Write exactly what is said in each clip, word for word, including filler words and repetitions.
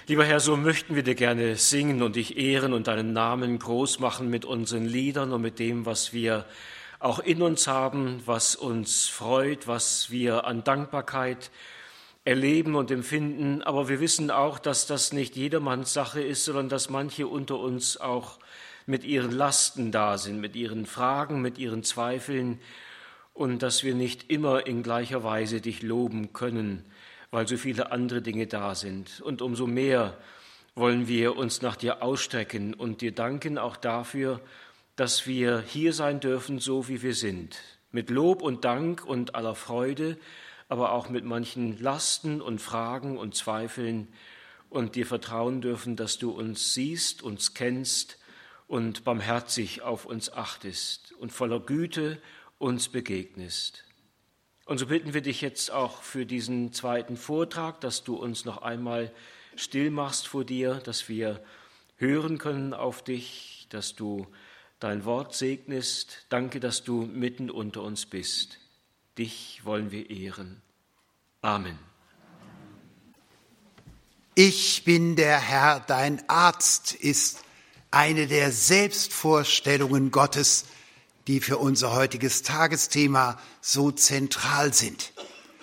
Lieber Herr, so möchten wir dir gerne singen und dich ehren und deinen Namen groß machen mit unseren Liedern und mit dem, was wir auch in uns haben, was uns freut, was wir an Dankbarkeit erleben und empfinden. Aber wir wissen auch, dass das nicht jedermanns Sache ist, sondern dass manche unter uns auch mit ihren Lasten da sind, mit ihren Fragen, mit ihren Zweifeln und dass wir nicht immer in gleicher Weise dich loben können, weil so viele andere Dinge da sind. Und umso mehr wollen wir uns nach dir ausstrecken und dir danken auch dafür, dass wir hier sein dürfen, so wie wir sind, mit Lob und Dank und aller Freude, aber auch mit manchen Lasten und Fragen und Zweifeln und dir vertrauen dürfen, dass du uns siehst, uns kennst und barmherzig auf uns achtest und voller Güte uns begegnest. Und so bitten wir dich jetzt auch für diesen zweiten Vortrag, dass du uns noch einmal still machst vor dir, dass wir hören können auf dich, dass du dein Wort segnest. Danke, dass du mitten unter uns bist. Dich wollen wir ehren. Amen. Ich bin der Herr, dein Arzt, ist eine der Selbstvorstellungen Gottes, die für unser heutiges Tagesthema so zentral sind.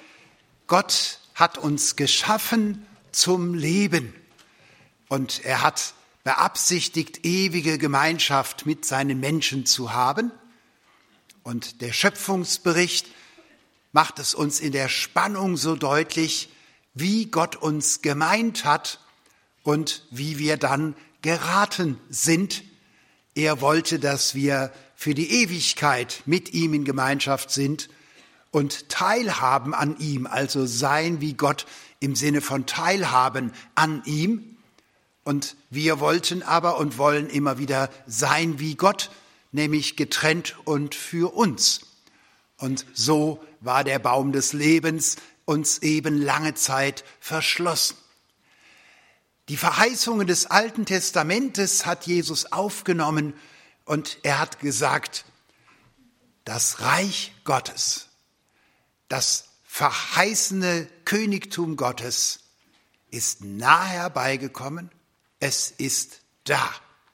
Gott hat uns geschaffen zum Leben und er hat beabsichtigt, ewige Gemeinschaft mit seinen Menschen zu haben. Und der Schöpfungsbericht macht es uns in der Spannung so deutlich, wie Gott uns gemeint hat und wie wir dann geraten sind. Er wollte, dass wir für die Ewigkeit mit ihm in Gemeinschaft sind und teilhaben an ihm, also sein wie Gott im Sinne von teilhaben an ihm. Und wir wollten aber und wollen immer wieder sein wie Gott, nämlich getrennt und für uns. Und so war der Baum des Lebens uns eben lange Zeit verschlossen. Die Verheißungen des Alten Testamentes hat Jesus aufgenommen und er hat gesagt, das Reich Gottes, das verheißene Königtum Gottes ist nahe herbeigekommen, es ist da.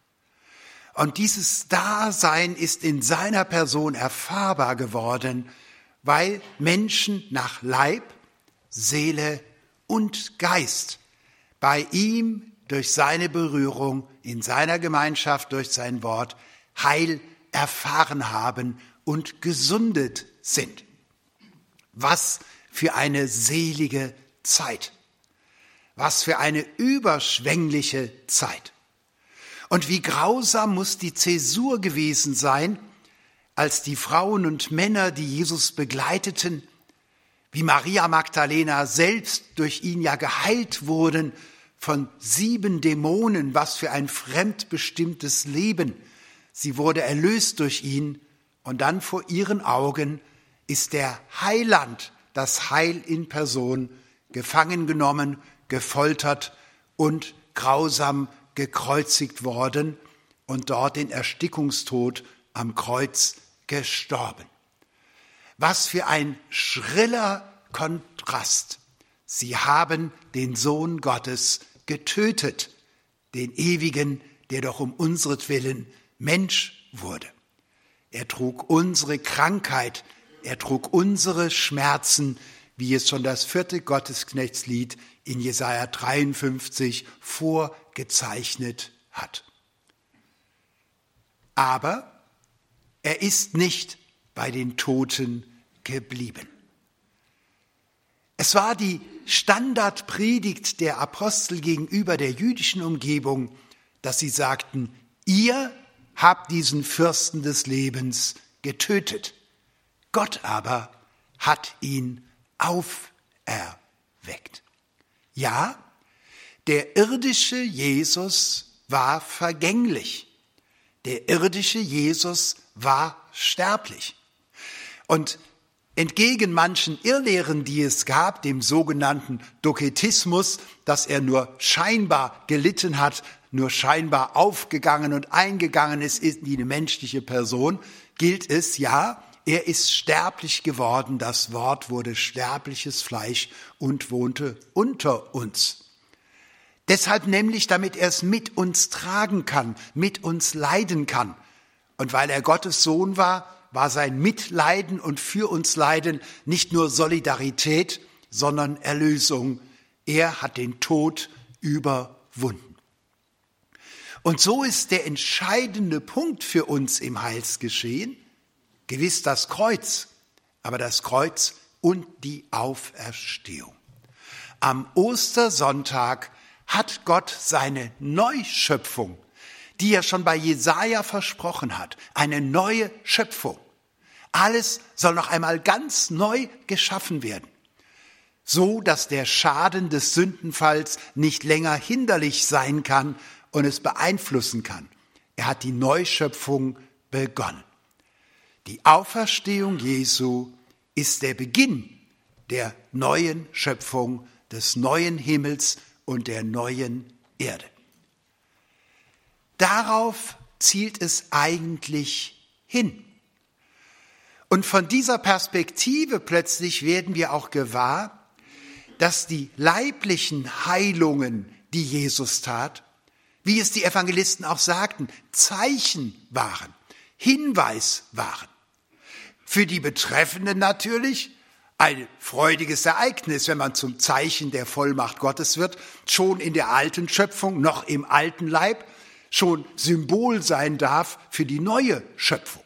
Und dieses Dasein ist in seiner Person erfahrbar geworden, weil Menschen nach Leib, Seele und Geist bei ihm durch seine Berührung, in seiner Gemeinschaft durch sein Wort Heil erfahren haben und gesundet sind. Was für eine selige Zeit. Was für eine überschwängliche Zeit. Und wie grausam muss die Zäsur gewesen sein, als die Frauen und Männer, die Jesus begleiteten, wie Maria Magdalena selbst durch ihn ja geheilt wurden von sieben Dämonen, was für ein fremdbestimmtes Leben. Sie wurde erlöst durch ihn und dann vor ihren Augen ist der Heiland, das Heil in Person, gefangen genommen, gefoltert und grausam gekreuzigt worden und dort den Erstickungstod am Kreuz gestorben. Was für ein schriller Kontrast. Sie haben den Sohn Gottes getötet, den Ewigen, der doch um unsretwillen Mensch wurde. Er trug unsere Krankheit, er trug unsere Schmerzen, wie es schon das vierte Gottesknechtslied in Jesaja dreiundfünfzig vorgezeichnet hat. Aber er ist nicht bei den Toten geblieben. Es war die Standardpredigt der Apostel gegenüber der jüdischen Umgebung, dass sie sagten, ihr habt diesen Fürsten des Lebens getötet. Gott aber hat ihn auferweckt. Ja, der irdische Jesus war vergänglich. Der irdische Jesus war sterblich. Und entgegen manchen Irrlehren, die es gab, dem sogenannten Doketismus, dass er nur scheinbar gelitten hat, nur scheinbar aufgegangen und eingegangen ist in die menschliche Person, gilt es, ja, er ist sterblich geworden, das Wort wurde sterbliches Fleisch und wohnte unter uns. Deshalb nämlich, damit er es mit uns tragen kann, mit uns leiden kann. Und weil er Gottes Sohn war, war sein Mitleiden und für uns Leiden nicht nur Solidarität, sondern Erlösung. Er hat den Tod überwunden. Und so ist der entscheidende Punkt für uns im Heilsgeschehen gewiss das Kreuz, aber das Kreuz und die Auferstehung. Am Ostersonntag hat Gott seine Neuschöpfung, die er schon bei Jesaja versprochen hat, eine neue Schöpfung. Alles soll noch einmal ganz neu geschaffen werden, so dass der Schaden des Sündenfalls nicht länger hinderlich sein kann und es beeinflussen kann. Er hat die Neuschöpfung begonnen. Die Auferstehung Jesu ist der Beginn der neuen Schöpfung, des neuen Himmels und der neuen Erde. Darauf zielt es eigentlich hin. Und von dieser Perspektive plötzlich werden wir auch gewahr, dass die leiblichen Heilungen, die Jesus tat, wie es die Evangelisten auch sagten, Zeichen waren, Hinweis waren. Für die Betreffenden natürlich ein freudiges Ereignis, wenn man zum Zeichen der Vollmacht Gottes wird, schon in der alten Schöpfung, noch im alten Leib, schon Symbol sein darf für die neue Schöpfung.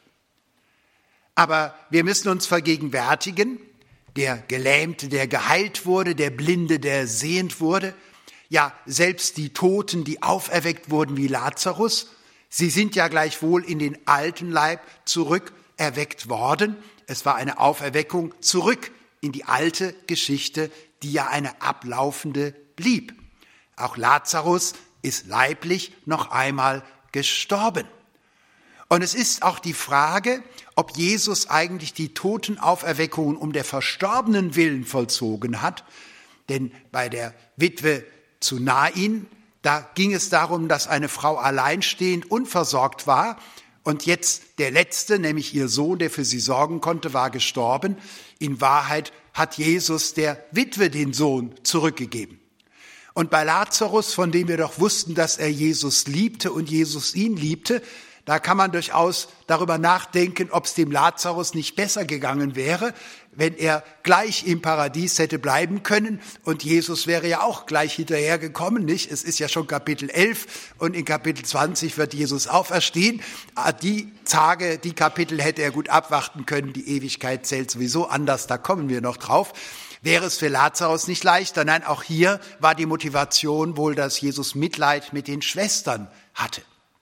Aber wir müssen uns vergegenwärtigen, der Gelähmte, der geheilt wurde, der Blinde, der sehend wurde, ja, selbst die Toten, die auferweckt wurden wie Lazarus, sie sind ja gleichwohl in den alten Leib zurück erweckt worden. Es war eine Auferweckung zurück in die alte Geschichte, die ja eine ablaufende blieb. Auch Lazarus ist leiblich noch einmal gestorben. Und es ist auch die Frage, ob Jesus eigentlich die Totenauferweckungen um der Verstorbenen willen vollzogen hat. Denn bei der Witwe zu Nain, da ging es darum, dass eine Frau alleinstehend unversorgt war. Und jetzt der Letzte, nämlich ihr Sohn, der für sie sorgen konnte, war gestorben. In Wahrheit hat Jesus der Witwe den Sohn zurückgegeben. Und bei Lazarus, von dem wir doch wussten, dass er Jesus liebte und Jesus ihn liebte, da kann man durchaus darüber nachdenken, ob es dem Lazarus nicht besser gegangen wäre, wenn er gleich im Paradies hätte bleiben können. Und Jesus wäre ja auch gleich hinterher gekommen, nicht? Es ist ja schon Kapitel elf und in Kapitel zwanzig wird Jesus auferstehen. Die Tage, die Kapitel hätte er gut abwarten können. Die Ewigkeit zählt sowieso anders, da kommen wir noch drauf. Wäre es für Lazarus nicht leichter? Nein, auch hier war die Motivation wohl, dass Jesus Mitleid mit den Schwestern hatte.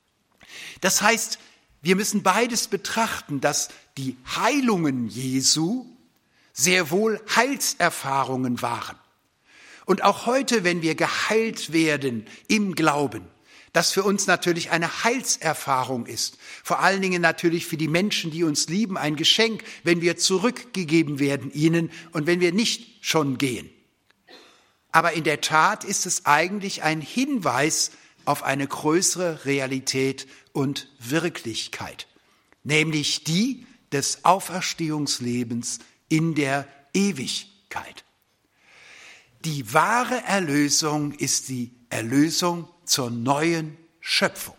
Das heißt, wir müssen beides betrachten, dass die Heilungen Jesu sehr wohl Heilserfahrungen waren. Und auch heute, wenn wir geheilt werden im Glauben, das für uns natürlich eine Heilserfahrung ist. Vor allen Dingen natürlich für die Menschen, die uns lieben, ein Geschenk, wenn wir zurückgegeben werden ihnen und wenn wir nicht schon gehen. Aber in der Tat ist es eigentlich ein Hinweis auf eine größere Realität und Wirklichkeit, nämlich die des Auferstehungslebens in der Ewigkeit. Die wahre Erlösung ist die Erlösung zur neuen Schöpfung.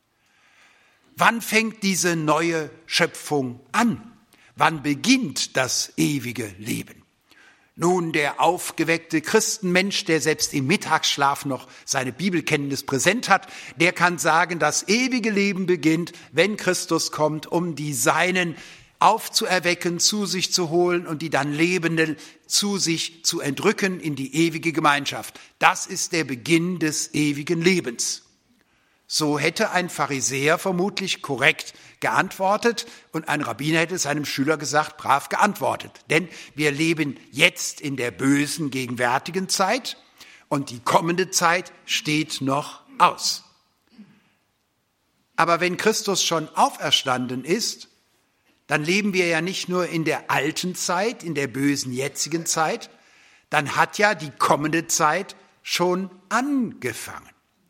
Wann fängt diese neue Schöpfung an? Wann beginnt das ewige Leben? Nun, der aufgeweckte Christenmensch, der selbst im Mittagsschlaf noch seine Bibelkenntnis präsent hat, der kann sagen, das ewige Leben beginnt, wenn Christus kommt, um die Seinen aufzuerwecken, zu sich zu holen und die dann Lebenden zu sich zu entrücken in die ewige Gemeinschaft. Das ist der Beginn des ewigen Lebens. So hätte ein Pharisäer vermutlich korrekt geantwortet und ein Rabbiner hätte seinem Schüler gesagt, brav geantwortet. Denn wir leben jetzt in der bösen gegenwärtigen Zeit und die kommende Zeit steht noch aus. Aber wenn Christus schon auferstanden ist, dann leben wir ja nicht nur in der alten Zeit, in der bösen jetzigen Zeit, dann hat ja die kommende Zeit schon angefangen.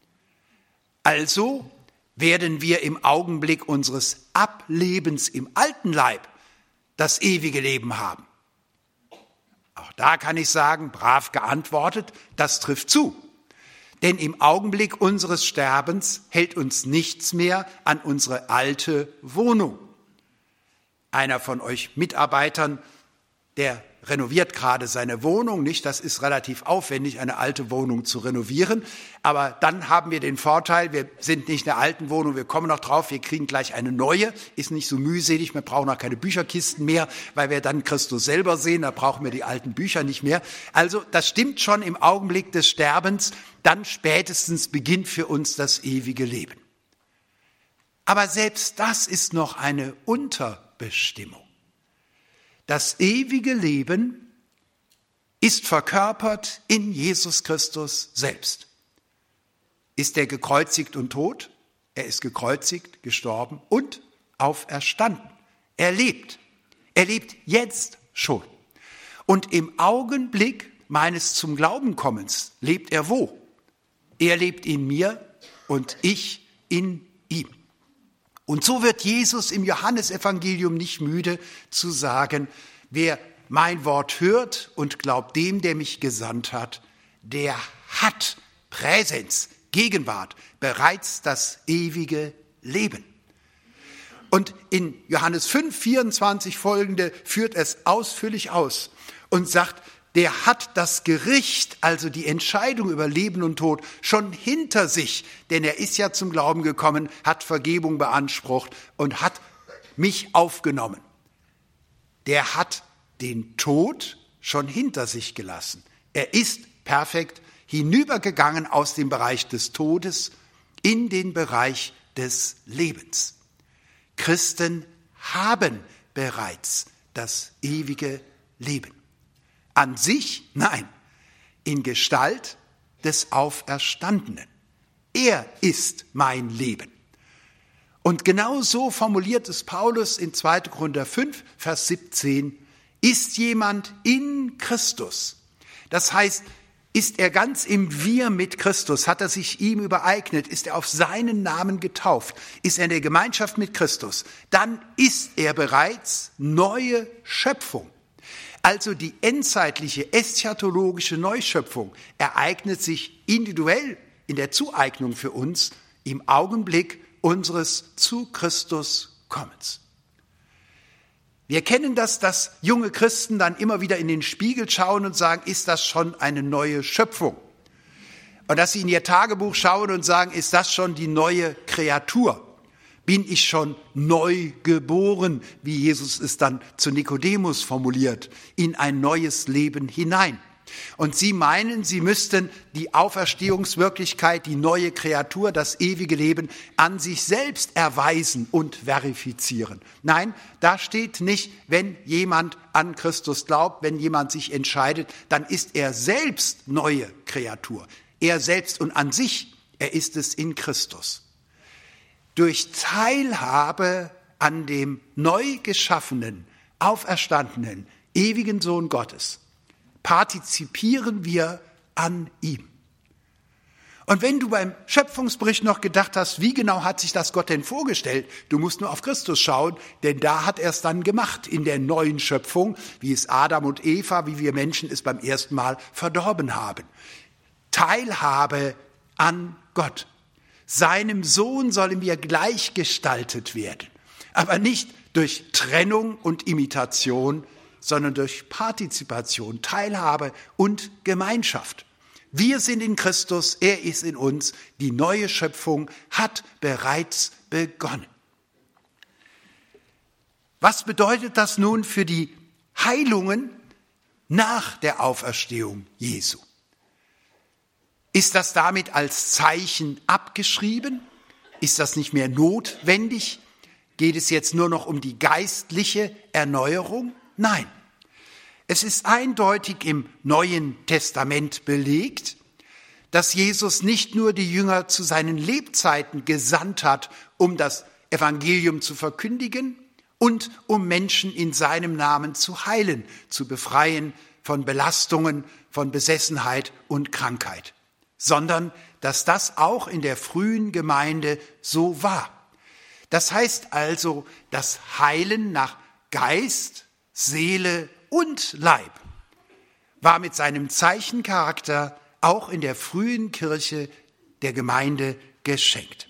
Also werden wir im Augenblick unseres Ablebens im alten Leib das ewige Leben haben. Auch da kann ich sagen, brav geantwortet, das trifft zu. Denn im Augenblick unseres Sterbens hält uns nichts mehr an unsere alte Wohnung. Einer von euch Mitarbeitern, der renoviert gerade seine Wohnung, nicht? Das ist relativ aufwendig, eine alte Wohnung zu renovieren. Aber dann haben wir den Vorteil, wir sind nicht in der alten Wohnung, wir kommen noch drauf, wir kriegen gleich eine neue. Ist nicht so mühselig, wir brauchen auch keine Bücherkisten mehr, weil wir dann Christus selber sehen, da brauchen wir die alten Bücher nicht mehr. Also das stimmt schon im Augenblick des Sterbens, dann spätestens beginnt für uns das ewige Leben. Aber selbst das ist noch eine Unterbestimmung. Das ewige Leben ist verkörpert in Jesus Christus selbst. Ist er gekreuzigt und tot? Er ist gekreuzigt, gestorben und auferstanden. Er lebt. Er lebt jetzt schon. Und im Augenblick meines zum Glauben kommens lebt er wo? Er lebt in mir und ich in ihm. Und so wird Jesus im Johannesevangelium nicht müde zu sagen, wer mein Wort hört und glaubt dem, der mich gesandt hat, der hat Präsenz, Gegenwart, bereits das ewige Leben. Und in Johannes fünf, vierundzwanzig folgende führt es ausführlich aus und sagt, der hat das Gericht, also die Entscheidung über Leben und Tod, schon hinter sich. Denn er ist ja zum Glauben gekommen, hat Vergebung beansprucht und hat mich aufgenommen. Der hat den Tod schon hinter sich gelassen. Er ist perfekt hinübergegangen aus dem Bereich des Todes in den Bereich des Lebens. Christen haben bereits das ewige Leben. An sich? Nein, in Gestalt des Auferstandenen. Er ist mein Leben. Und genau so formuliert es Paulus in zweiter Korinther fünf, Vers siebzehn, ist jemand in Christus. Das heißt, ist er ganz im Wir mit Christus, hat er sich ihm übereignet, ist er auf seinen Namen getauft, ist er in der Gemeinschaft mit Christus, dann ist er bereits neue Schöpfung. Also die endzeitliche eschatologische Neuschöpfung ereignet sich individuell in der Zueignung für uns im Augenblick unseres zu Christus Kommens. Wir kennen das, dass junge Christen dann immer wieder in den Spiegel schauen und sagen, ist das schon eine neue Schöpfung? Und dass sie in ihr Tagebuch schauen und sagen, ist das schon die neue Kreatur? Bin ich schon neu geboren, wie Jesus es dann zu Nikodemus formuliert, in ein neues Leben hinein? Und sie meinen, sie müssten die Auferstehungswirklichkeit, die neue Kreatur, das ewige Leben an sich selbst erweisen und verifizieren. Nein, da steht nicht, wenn jemand an Christus glaubt, wenn jemand sich entscheidet, dann ist er selbst neue Kreatur. Er selbst und an sich, er ist es in Christus. Durch Teilhabe an dem neu geschaffenen, auferstandenen, ewigen Sohn Gottes partizipieren wir an ihm. Und wenn du beim Schöpfungsbericht noch gedacht hast, wie genau hat sich das Gott denn vorgestellt, du musst nur auf Christus schauen, denn da hat er es dann gemacht in der neuen Schöpfung, wie es Adam und Eva, wie wir Menschen es beim ersten Mal verdorben haben. Teilhabe an Gott. Seinem Sohn sollen wir gleichgestaltet werden, aber nicht durch Trennung und Imitation, sondern durch Partizipation, Teilhabe und Gemeinschaft. Wir sind in Christus, er ist in uns, die neue Schöpfung hat bereits begonnen. Was bedeutet das nun für die Heilungen nach der Auferstehung Jesu? Ist das damit als Zeichen abgeschrieben? Ist das nicht mehr notwendig? Geht es jetzt nur noch um die geistliche Erneuerung? Nein. Es ist eindeutig im Neuen Testament belegt, dass Jesus nicht nur die Jünger zu seinen Lebzeiten gesandt hat, um das Evangelium zu verkündigen und um Menschen in seinem Namen zu heilen, zu befreien von Belastungen, von Besessenheit und Krankheit, sondern dass das auch in der frühen Gemeinde so war. Das heißt also, das Heilen nach Geist, Seele und Leib war mit seinem Zeichencharakter auch in der frühen Kirche der Gemeinde geschenkt.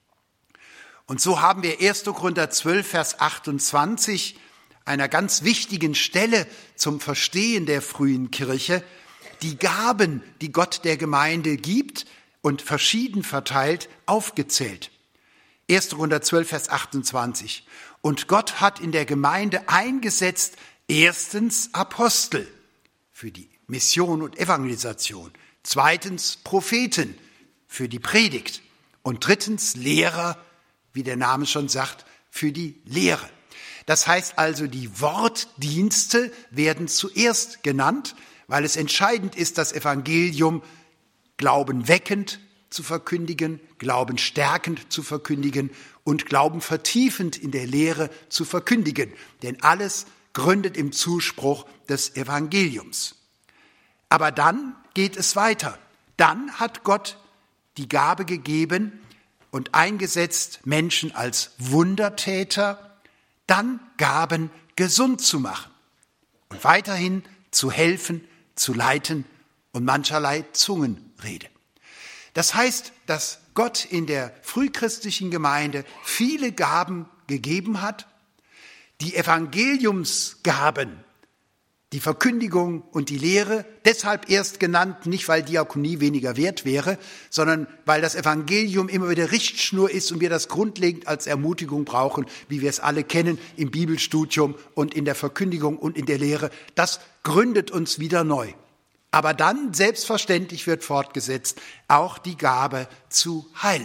Und so haben wir erster Korinther zwölf, Vers achtundzwanzig, einer ganz wichtigen Stelle zum Verstehen der frühen Kirche, die Gaben, die Gott der Gemeinde gibt und verschieden verteilt, aufgezählt. erster Korinther zwölf, Vers achtundzwanzig. Und Gott hat in der Gemeinde eingesetzt, erstens Apostel für die Mission und Evangelisation, zweitens Propheten für die Predigt und drittens Lehrer, wie der Name schon sagt, für die Lehre. Das heißt also, die Wortdienste werden zuerst genannt, weil es entscheidend ist, das Evangelium Glauben weckend zu verkündigen, Glauben stärkend zu verkündigen und Glauben vertiefend in der Lehre zu verkündigen. Denn alles gründet im Zuspruch des Evangeliums. Aber dann geht es weiter. Dann hat Gott die Gabe gegeben und eingesetzt, Menschen als Wundertäter, dann Gaben gesund zu machen und weiterhin zu helfen, zu leiten und mancherlei Zungenrede. Das heißt, dass Gott in der frühchristlichen Gemeinde viele Gaben gegeben hat, die Evangeliumsgaben, die Verkündigung und die Lehre, deshalb erst genannt, nicht weil Diakonie weniger wert wäre, sondern weil das Evangelium immer wieder Richtschnur ist und wir das grundlegend als Ermutigung brauchen, wie wir es alle kennen, im Bibelstudium und in der Verkündigung und in der Lehre. Das gründet uns wieder neu. Aber dann, selbstverständlich wird fortgesetzt, auch die Gabe zu heilen.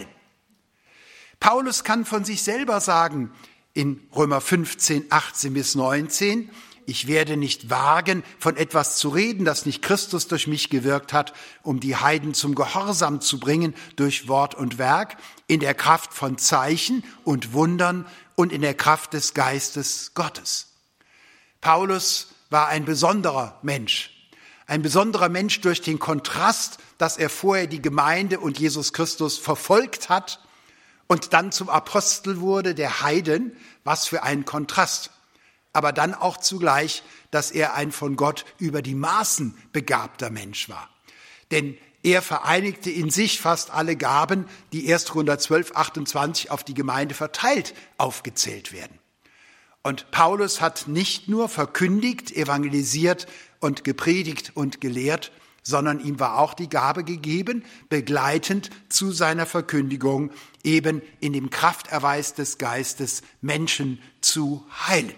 Paulus kann von sich selber sagen, in Römer fünfzehn, achtzehn bis neunzehn, ich werde nicht wagen, von etwas zu reden, das nicht Christus durch mich gewirkt hat, um die Heiden zum Gehorsam zu bringen durch Wort und Werk, in der Kraft von Zeichen und Wundern und in der Kraft des Geistes Gottes. Paulus war ein besonderer Mensch. Ein besonderer Mensch durch den Kontrast, dass er vorher die Gemeinde und Jesus Christus verfolgt hat und dann zum Apostel wurde der Heiden. Was für ein Kontrast. Aber dann auch zugleich, dass er ein von Gott über die Maßen begabter Mensch war. Denn er vereinigte in sich fast alle Gaben, die erster Korinther zwölf, achtundzwanzig auf die Gemeinde verteilt aufgezählt werden. Und Paulus hat nicht nur verkündigt, evangelisiert und gepredigt und gelehrt, sondern ihm war auch die Gabe gegeben, begleitend zu seiner Verkündigung eben in dem Krafterweis des Geistes Menschen zu heilen.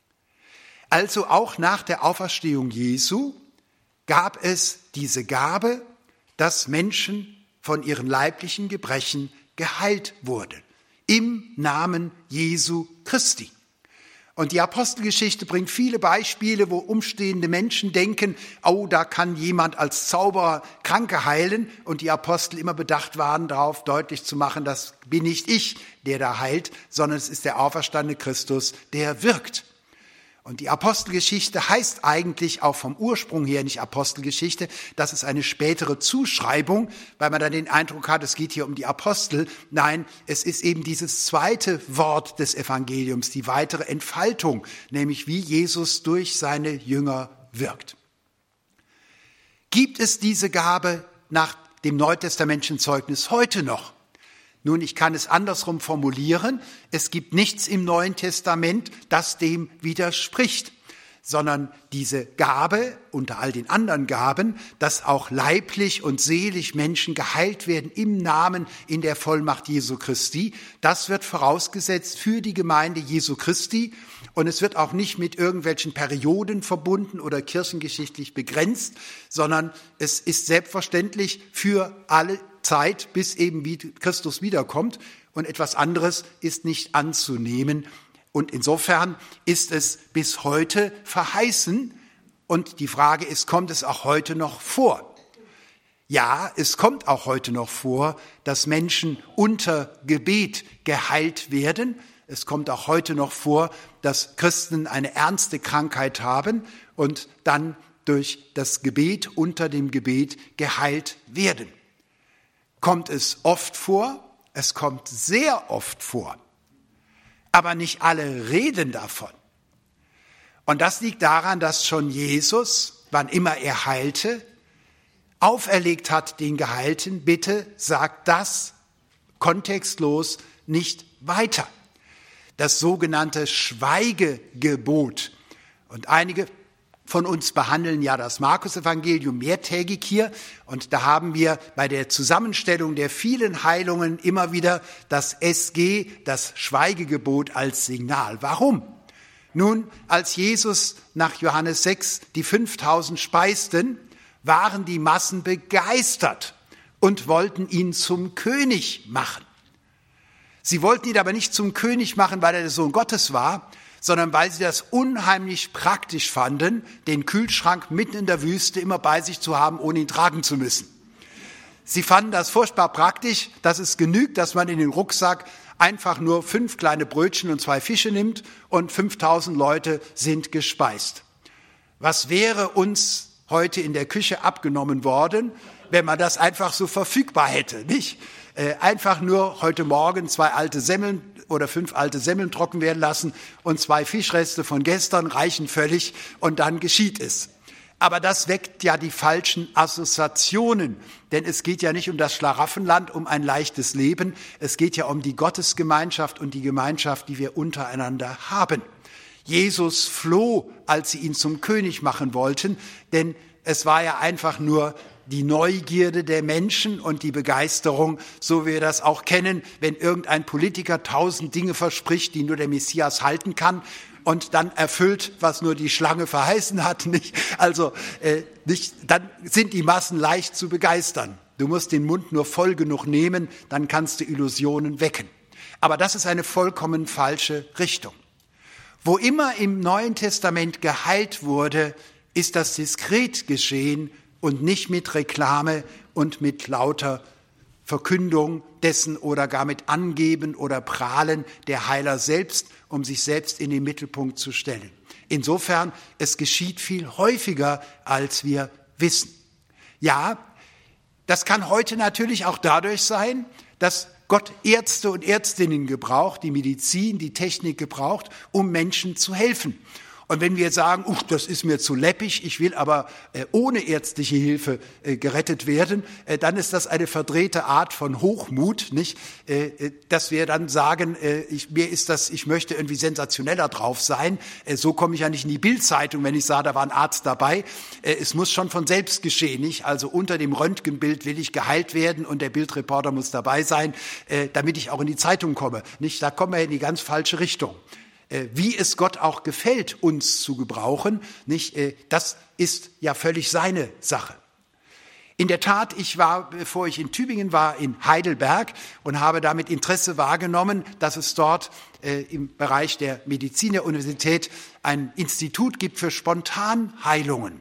Also auch nach der Auferstehung Jesu gab es diese Gabe, dass Menschen von ihren leiblichen Gebrechen geheilt wurden, im Namen Jesu Christi. Und die Apostelgeschichte bringt viele Beispiele, wo umstehende Menschen denken, oh, da kann jemand als Zauberer Kranke heilen. Und die Apostel immer bedacht waren, darauf deutlich zu machen, das bin nicht ich, der da heilt, sondern es ist der auferstandene Christus, der wirkt. Und die Apostelgeschichte heißt eigentlich auch vom Ursprung her nicht Apostelgeschichte, das ist eine spätere Zuschreibung, weil man dann den Eindruck hat, es geht hier um die Apostel. Nein, es ist eben dieses zweite Wort des Evangeliums, die weitere Entfaltung, nämlich wie Jesus durch seine Jünger wirkt. Gibt es diese Gabe nach dem neutestamentlichen Zeugnis heute noch? Nun, ich kann es andersrum formulieren. Es gibt nichts im Neuen Testament, das dem widerspricht, sondern diese Gabe unter all den anderen Gaben, dass auch leiblich und seelisch Menschen geheilt werden im Namen, in der Vollmacht Jesu Christi, das wird vorausgesetzt für die Gemeinde Jesu Christi und es wird auch nicht mit irgendwelchen Perioden verbunden oder kirchengeschichtlich begrenzt, sondern es ist selbstverständlich für alle Zeit, bis eben Christus wiederkommt und etwas anderes ist nicht anzunehmen. Und insofern ist es bis heute verheißen und die Frage ist, kommt es auch heute noch vor? Ja, es kommt auch heute noch vor, dass Menschen unter Gebet geheilt werden. Es kommt auch heute noch vor, dass Christen eine ernste Krankheit haben und dann durch das Gebet unter dem Gebet geheilt werden. Kommt es oft vor? Es kommt sehr oft vor. Aber nicht alle reden davon. Und das liegt daran, dass schon Jesus, wann immer er heilte, auferlegt hat den Geheilten, bitte sagt das kontextlos nicht weiter. Das sogenannte Schweigegebot. Und einige von uns behandeln ja das Markus-Evangelium mehrtägig hier. Und da haben wir bei der Zusammenstellung der vielen Heilungen immer wieder das S G, das Schweigegebot als Signal. Warum? Nun, als Jesus nach Johannes sechs die fünftausend speisten, waren die Massen begeistert und wollten ihn zum König machen. Sie wollten ihn aber nicht zum König machen, weil er der Sohn Gottes war, sondern weil sie das unheimlich praktisch fanden, den Kühlschrank mitten in der Wüste immer bei sich zu haben, ohne ihn tragen zu müssen. Sie fanden das furchtbar praktisch, dass es genügt, dass man in den Rucksack einfach nur fünf kleine Brötchen und zwei Fische nimmt und fünftausend Leute sind gespeist. Was wäre uns heute in der Küche abgenommen worden, wenn man das einfach so verfügbar hätte, nicht? Äh, einfach nur heute Morgen zwei alte Semmeln oder fünf alte Semmeln trocken werden lassen und zwei Fischreste von gestern reichen völlig und dann geschieht es. Aber das weckt ja die falschen Assoziationen, denn es geht ja nicht um das Schlaraffenland, um ein leichtes Leben, es geht ja um die Gottesgemeinschaft und die Gemeinschaft, die wir untereinander haben. Jesus floh, als sie ihn zum König machen wollten, denn es war ja einfach nur die Neugierde der Menschen und die Begeisterung, so wie wir das auch kennen, wenn irgendein Politiker tausend Dinge verspricht, die nur der Messias halten kann und dann erfüllt, was nur die Schlange verheißen hat. Nicht? Also äh, nicht, dann sind die Massen leicht zu begeistern. Du musst den Mund nur voll genug nehmen, dann kannst du Illusionen wecken. Aber das ist eine vollkommen falsche Richtung. Wo immer im Neuen Testament geheilt wurde, ist das diskret geschehen und nicht mit Reklame und mit lauter Verkündung dessen oder gar mit Angeben oder Prahlen der Heiler selbst, um sich selbst in den Mittelpunkt zu stellen. Insofern, es geschieht viel häufiger, als wir wissen. Ja, das kann heute natürlich auch dadurch sein, dass Gott Ärzte und Ärztinnen gebraucht, die Medizin, die Technik gebraucht, um Menschen zu helfen. Und wenn wir sagen, uch, das ist mir zu läppig, ich will aber äh, ohne ärztliche Hilfe äh, gerettet werden, äh, dann ist das eine verdrehte Art von Hochmut, nicht? Äh, äh, dass wir dann sagen, äh, ich, mir ist das, ich möchte irgendwie sensationeller drauf sein. Äh, so komme ich ja nicht in die Bildzeitung, wenn ich sage, da war ein Arzt dabei. Äh, es muss schon von selbst geschehen, nicht? Also unter dem Röntgenbild will ich geheilt werden und der Bildreporter muss dabei sein, äh, damit ich auch in die Zeitung komme, nicht? Da kommen wir in die ganz falsche Richtung. Wie es Gott auch gefällt, uns zu gebrauchen, nicht? Das ist ja völlig seine Sache. In der Tat, ich war, bevor ich in Tübingen war, in Heidelberg und habe damit Interesse wahrgenommen, dass es dort äh, im Bereich der Medizin der Universität ein Institut gibt für Spontanheilungen.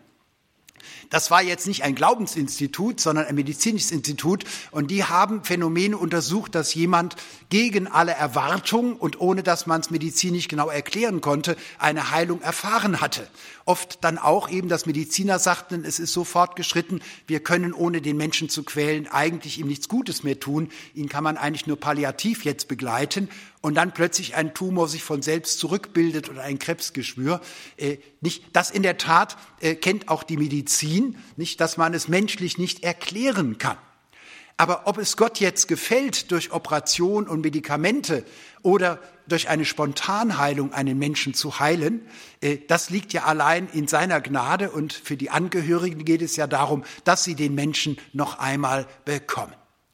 Das war jetzt nicht ein Glaubensinstitut, sondern ein medizinisches Institut. Und die haben Phänomene untersucht, dass jemand gegen alle Erwartung und ohne dass man es medizinisch genau erklären konnte, eine Heilung erfahren hatte. Oft dann auch eben, dass Mediziner sagten, es ist so fortgeschritten, wir können ohne den Menschen zu quälen eigentlich ihm nichts Gutes mehr tun. Ihn kann man eigentlich nur palliativ jetzt begleiten. Und dann plötzlich ein Tumor sich von selbst zurückbildet oder ein Krebsgeschwür. Äh, nicht, das in der Tat äh, kennt auch die Medizin, nicht, dass man es menschlich nicht erklären kann. Aber ob es Gott jetzt gefällt, durch Operation und Medikamente oder durch eine Spontanheilung einen Menschen zu heilen, äh, das liegt ja allein in seiner Gnade und für die Angehörigen geht es ja darum, dass sie den Menschen noch einmal bekommen.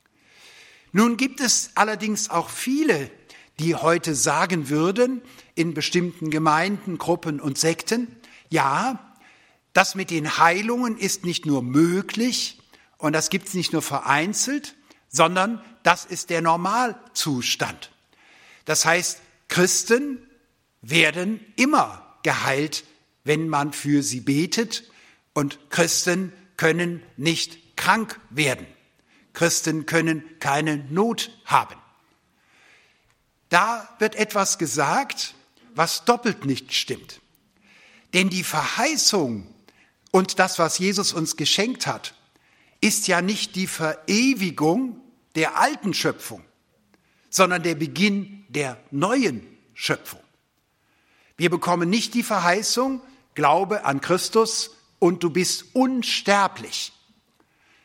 Nun gibt es allerdings auch viele, die heute sagen würden, in bestimmten Gemeinden, Gruppen und Sekten, ja, das mit den Heilungen ist nicht nur möglich und das gibt es nicht nur vereinzelt, sondern das ist der Normalzustand. Das heißt, Christen werden immer geheilt, wenn man für sie betet und Christen können nicht krank werden. Christen können keine Not haben. Da wird etwas gesagt, was doppelt nicht stimmt. Denn die Verheißung und das, was Jesus uns geschenkt hat, ist ja nicht die Verewigung der alten Schöpfung, sondern der Beginn der neuen Schöpfung. Wir bekommen nicht die Verheißung, Glaube an Christus und du bist unsterblich.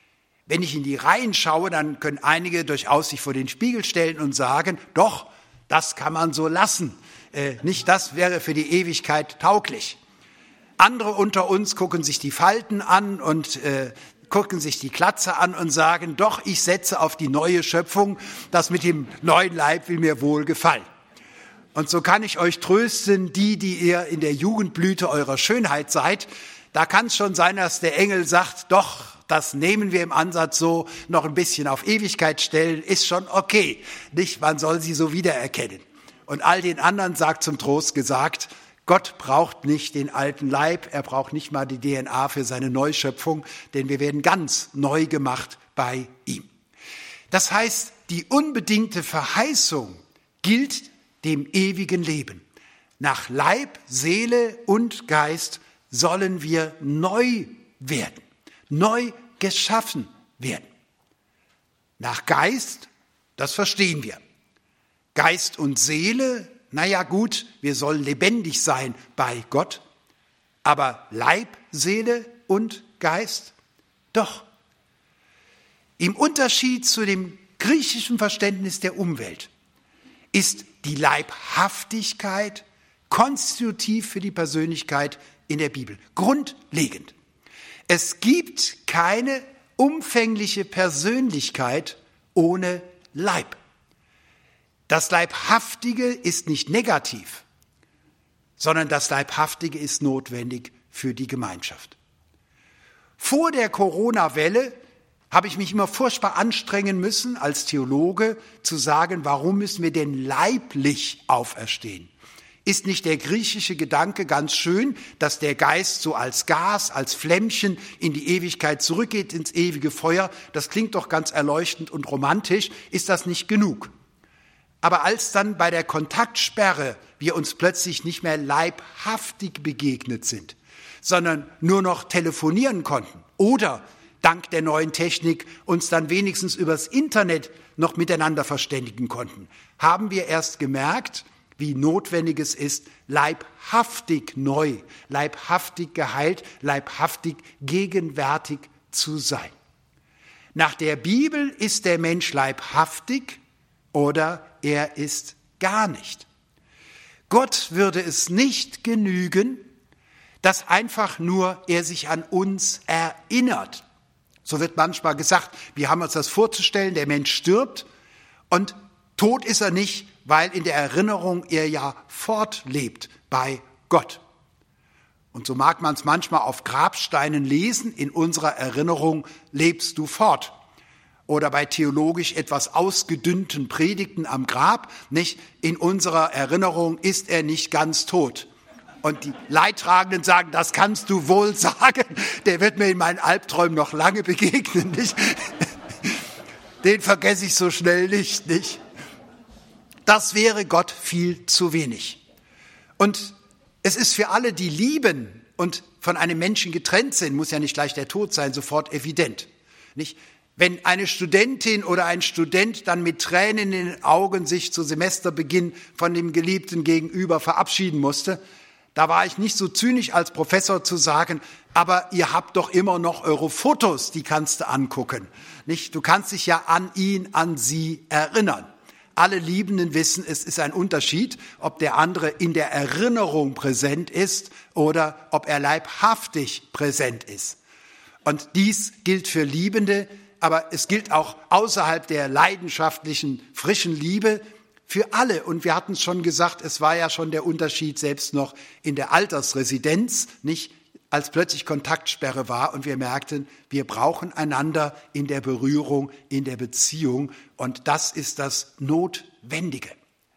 wenn ich in die Reihen schaue, dann können einige durchaus sich vor den Spiegel stellen und sagen, doch, das kann man so lassen. Äh, nicht das wäre für die Ewigkeit tauglich. Andere unter uns gucken sich die Falten an und äh, gucken sich die Glatze an und sagen, doch, ich setze auf die neue Schöpfung, das mit dem neuen Leib will mir wohl gefallen. Und so kann ich euch trösten, die, die ihr in der Jugendblüte eurer Schönheit seid, da kann es schon sein, dass der Engel sagt, doch, das nehmen wir im Ansatz so, noch ein bisschen auf Ewigkeit stellen, ist schon okay. Nicht, man soll sie so wiedererkennen. Und all den anderen sagt zum Trost gesagt, Gott braucht nicht den alten Leib, er braucht nicht mal die D N A für seine Neuschöpfung, denn wir werden ganz neu gemacht bei ihm. Das heißt, die unbedingte Verheißung gilt dem ewigen Leben. Nach Leib, Seele und Geist sollen wir neu werden, neu geschaffen werden. Nach Geist, das verstehen wir. Geist und Seele, naja gut, wir sollen lebendig sein bei Gott, aber Leib, Seele und Geist, doch. Im Unterschied zu dem griechischen Verständnis der Umwelt ist die Leibhaftigkeit konstitutiv für die Persönlichkeit in der Bibel, grundlegend. Es gibt keine umfängliche Persönlichkeit ohne Leib. Das Leibhaftige ist nicht negativ, sondern das Leibhaftige ist notwendig für die Gemeinschaft. Vor der Corona-Welle habe ich mich immer furchtbar anstrengen müssen, als Theologe zu sagen, warum müssen wir denn leiblich auferstehen? Ist nicht der griechische Gedanke ganz schön, dass der Geist so als Gas, als Flämmchen in die Ewigkeit zurückgeht, ins ewige Feuer? Das klingt doch ganz erleuchtend und romantisch. Ist das nicht genug? Aber als dann bei der Kontaktsperre wir uns plötzlich nicht mehr leibhaftig begegnet sind, sondern nur noch telefonieren konnten oder dank der neuen Technik uns dann wenigstens übers Internet noch miteinander verständigen konnten, haben wir erst gemerkt, wie notwendig es ist, leibhaftig neu, leibhaftig geheilt, leibhaftig gegenwärtig zu sein. Nach der Bibel ist der Mensch leibhaftig oder er ist gar nicht. Gott würde es nicht genügen, dass einfach nur er sich an uns erinnert. So wird manchmal gesagt, wir haben uns das vorzustellen, der Mensch stirbt und tot ist er nicht, weil in der Erinnerung er ja fortlebt bei Gott. Und so mag man es manchmal auf Grabsteinen lesen, in unserer Erinnerung lebst du fort. Oder bei theologisch etwas ausgedünnten Predigten am Grab, nicht? In unserer Erinnerung ist er nicht ganz tot. Und die Leidtragenden sagen, das kannst du wohl sagen, der wird mir in meinen Albträumen noch lange begegnen, nicht? Den vergesse ich so schnell nicht, nicht? Das wäre Gott viel zu wenig. Und es ist für alle, die lieben und von einem Menschen getrennt sind, muss ja nicht gleich der Tod sein, sofort evident, nicht? Wenn eine Studentin oder ein Student dann mit Tränen in den Augen sich zu Semesterbeginn von dem Geliebten gegenüber verabschieden musste, da war ich nicht so zynisch als Professor zu sagen, aber ihr habt doch immer noch eure Fotos, die kannst du angucken. Nicht? Du kannst dich ja an ihn, an sie erinnern. Alle Liebenden wissen, es ist ein Unterschied, ob der andere in der Erinnerung präsent ist oder ob er leibhaftig präsent ist. Und dies gilt für Liebende, aber es gilt auch außerhalb der leidenschaftlichen, frischen Liebe für alle. Und wir hatten es schon gesagt, es war ja schon der Unterschied selbst noch in der Altersresidenz, nicht als plötzlich Kontaktsperre war und wir merkten, wir brauchen einander in der Berührung, in der Beziehung und das ist das Notwendige.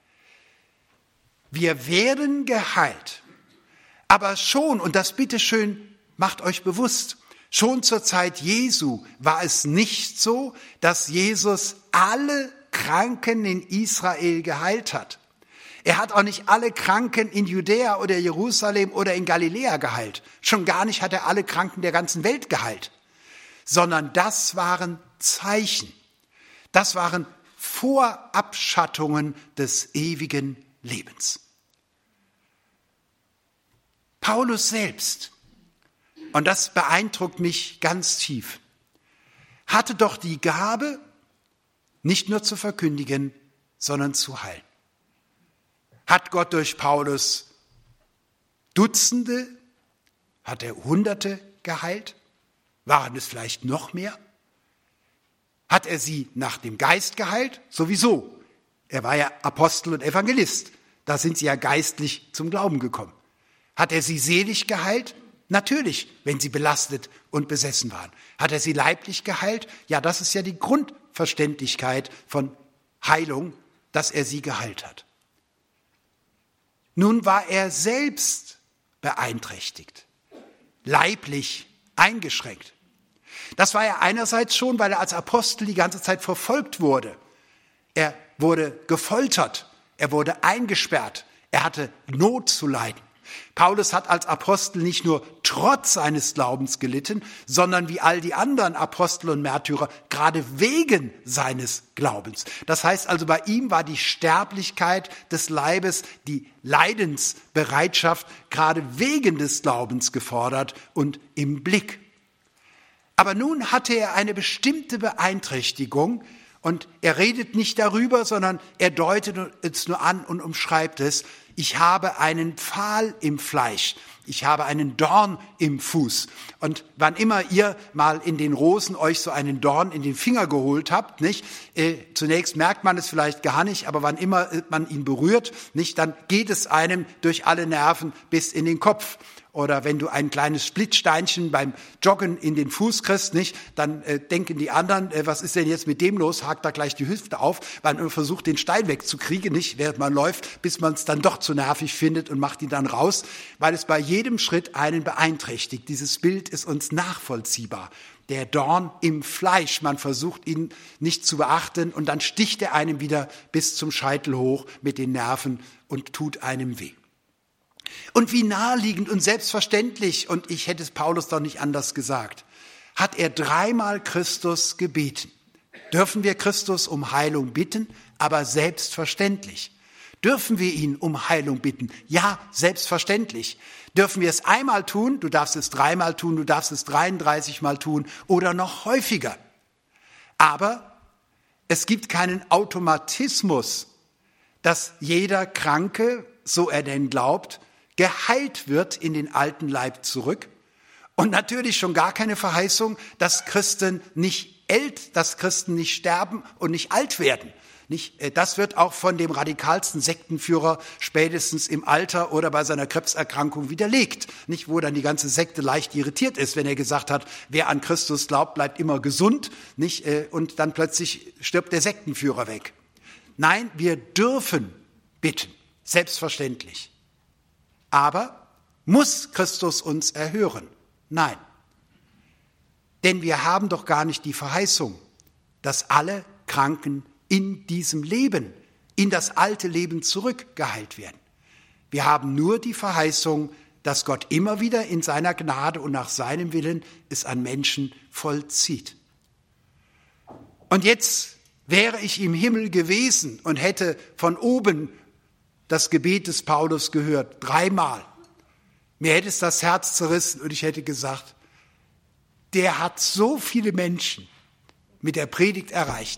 Wir werden geheilt, aber schon, und das bitteschön macht euch bewusst, schon zur Zeit Jesu war es nicht so, dass Jesus alle Kranken in Israel geheilt hat. Er hat auch nicht alle Kranken in Judäa oder Jerusalem oder in Galiläa geheilt. Schon gar nicht hat er alle Kranken der ganzen Welt geheilt. Sondern das waren Zeichen. Das waren Vorabschattungen des ewigen Lebens. Paulus selbst, und das beeindruckt mich ganz tief, hatte doch die Gabe, nicht nur zu verkündigen, sondern zu heilen. Hat Gott durch Paulus Dutzende, hat er Hunderte geheilt? Waren es vielleicht noch mehr? Hat er sie nach dem Geist geheilt? Sowieso. Er war ja Apostel und Evangelist. Da sind sie ja geistlich zum Glauben gekommen. Hat er sie seelisch geheilt? Natürlich, wenn sie belastet und besessen waren. Hat er sie leiblich geheilt? Ja, das ist ja die Grundverständlichkeit von Heilung, dass er sie geheilt hat. Nun war er selbst beeinträchtigt, leiblich eingeschränkt. Das war er einerseits schon, weil er als Apostel die ganze Zeit verfolgt wurde. Er wurde gefoltert, er wurde eingesperrt, er hatte Not zu leiden. Paulus hat als Apostel nicht nur trotz seines Glaubens gelitten, sondern wie all die anderen Apostel und Märtyrer gerade wegen seines Glaubens. Das heißt also, bei ihm war die Sterblichkeit des Leibes, die Leidensbereitschaft gerade wegen des Glaubens gefordert und im Blick. Aber nun hatte er eine bestimmte Beeinträchtigung und er redet nicht darüber, sondern er deutet es nur an und umschreibt es. Ich habe einen Pfahl im Fleisch, ich habe einen Dorn im Fuß. Und wann immer ihr mal in den Rosen euch so einen Dorn in den Finger geholt habt, nicht, äh, zunächst merkt man es vielleicht gar nicht, aber wann immer man ihn berührt, nicht, dann geht es einem durch alle Nerven bis in den Kopf. Oder wenn du ein kleines Splittsteinchen beim Joggen in den Fuß kriegst, nicht, dann äh, denken die anderen, äh, was ist denn jetzt mit dem los? Hakt da gleich die Hüfte auf, weil man versucht, den Stein wegzukriegen, nicht, während man läuft, bis man es dann doch zu nervig findet und macht ihn dann raus, weil es bei jedem Schritt einen beeinträchtigt. Dieses Bild ist uns nachvollziehbar. Der Dorn im Fleisch, man versucht ihn nicht zu beachten und dann sticht er einem wieder bis zum Scheitel hoch mit den Nerven und tut einem weh. Und wie naheliegend und selbstverständlich, und ich hätte es Paulus doch nicht anders gesagt, hat er dreimal Christus gebeten. Dürfen wir Christus um Heilung bitten? Aber selbstverständlich. Dürfen wir ihn um Heilung bitten? Ja, selbstverständlich. Dürfen wir es einmal tun? Du darfst es dreimal tun, du darfst es dreiunddreißig Mal tun oder noch häufiger. Aber es gibt keinen Automatismus, dass jeder Kranke, so er denn glaubt, geheilt wird in den alten Leib zurück. Und natürlich schon gar keine Verheißung, dass Christen nicht ält, dass Christen nicht sterben und nicht alt werden. Nicht, das wird auch von dem radikalsten Sektenführer spätestens im Alter oder bei seiner Krebserkrankung widerlegt. Nicht, wo dann die ganze Sekte leicht irritiert ist, wenn er gesagt hat, wer an Christus glaubt, bleibt immer gesund. Nicht, und dann plötzlich stirbt der Sektenführer weg. Nein, wir dürfen bitten, selbstverständlich. Aber muss Christus uns erhören? Nein. Denn wir haben doch gar nicht die Verheißung, dass alle Kranken in diesem Leben, in das alte Leben zurückgeheilt werden. Wir haben nur die Verheißung, dass Gott immer wieder in seiner Gnade und nach seinem Willen es an Menschen vollzieht. Und jetzt wäre ich im Himmel gewesen und hätte von oben das Gebet des Paulus gehört, dreimal. Mir hätte es das Herz zerrissen und ich hätte gesagt, der hat so viele Menschen mit der Predigt erreicht.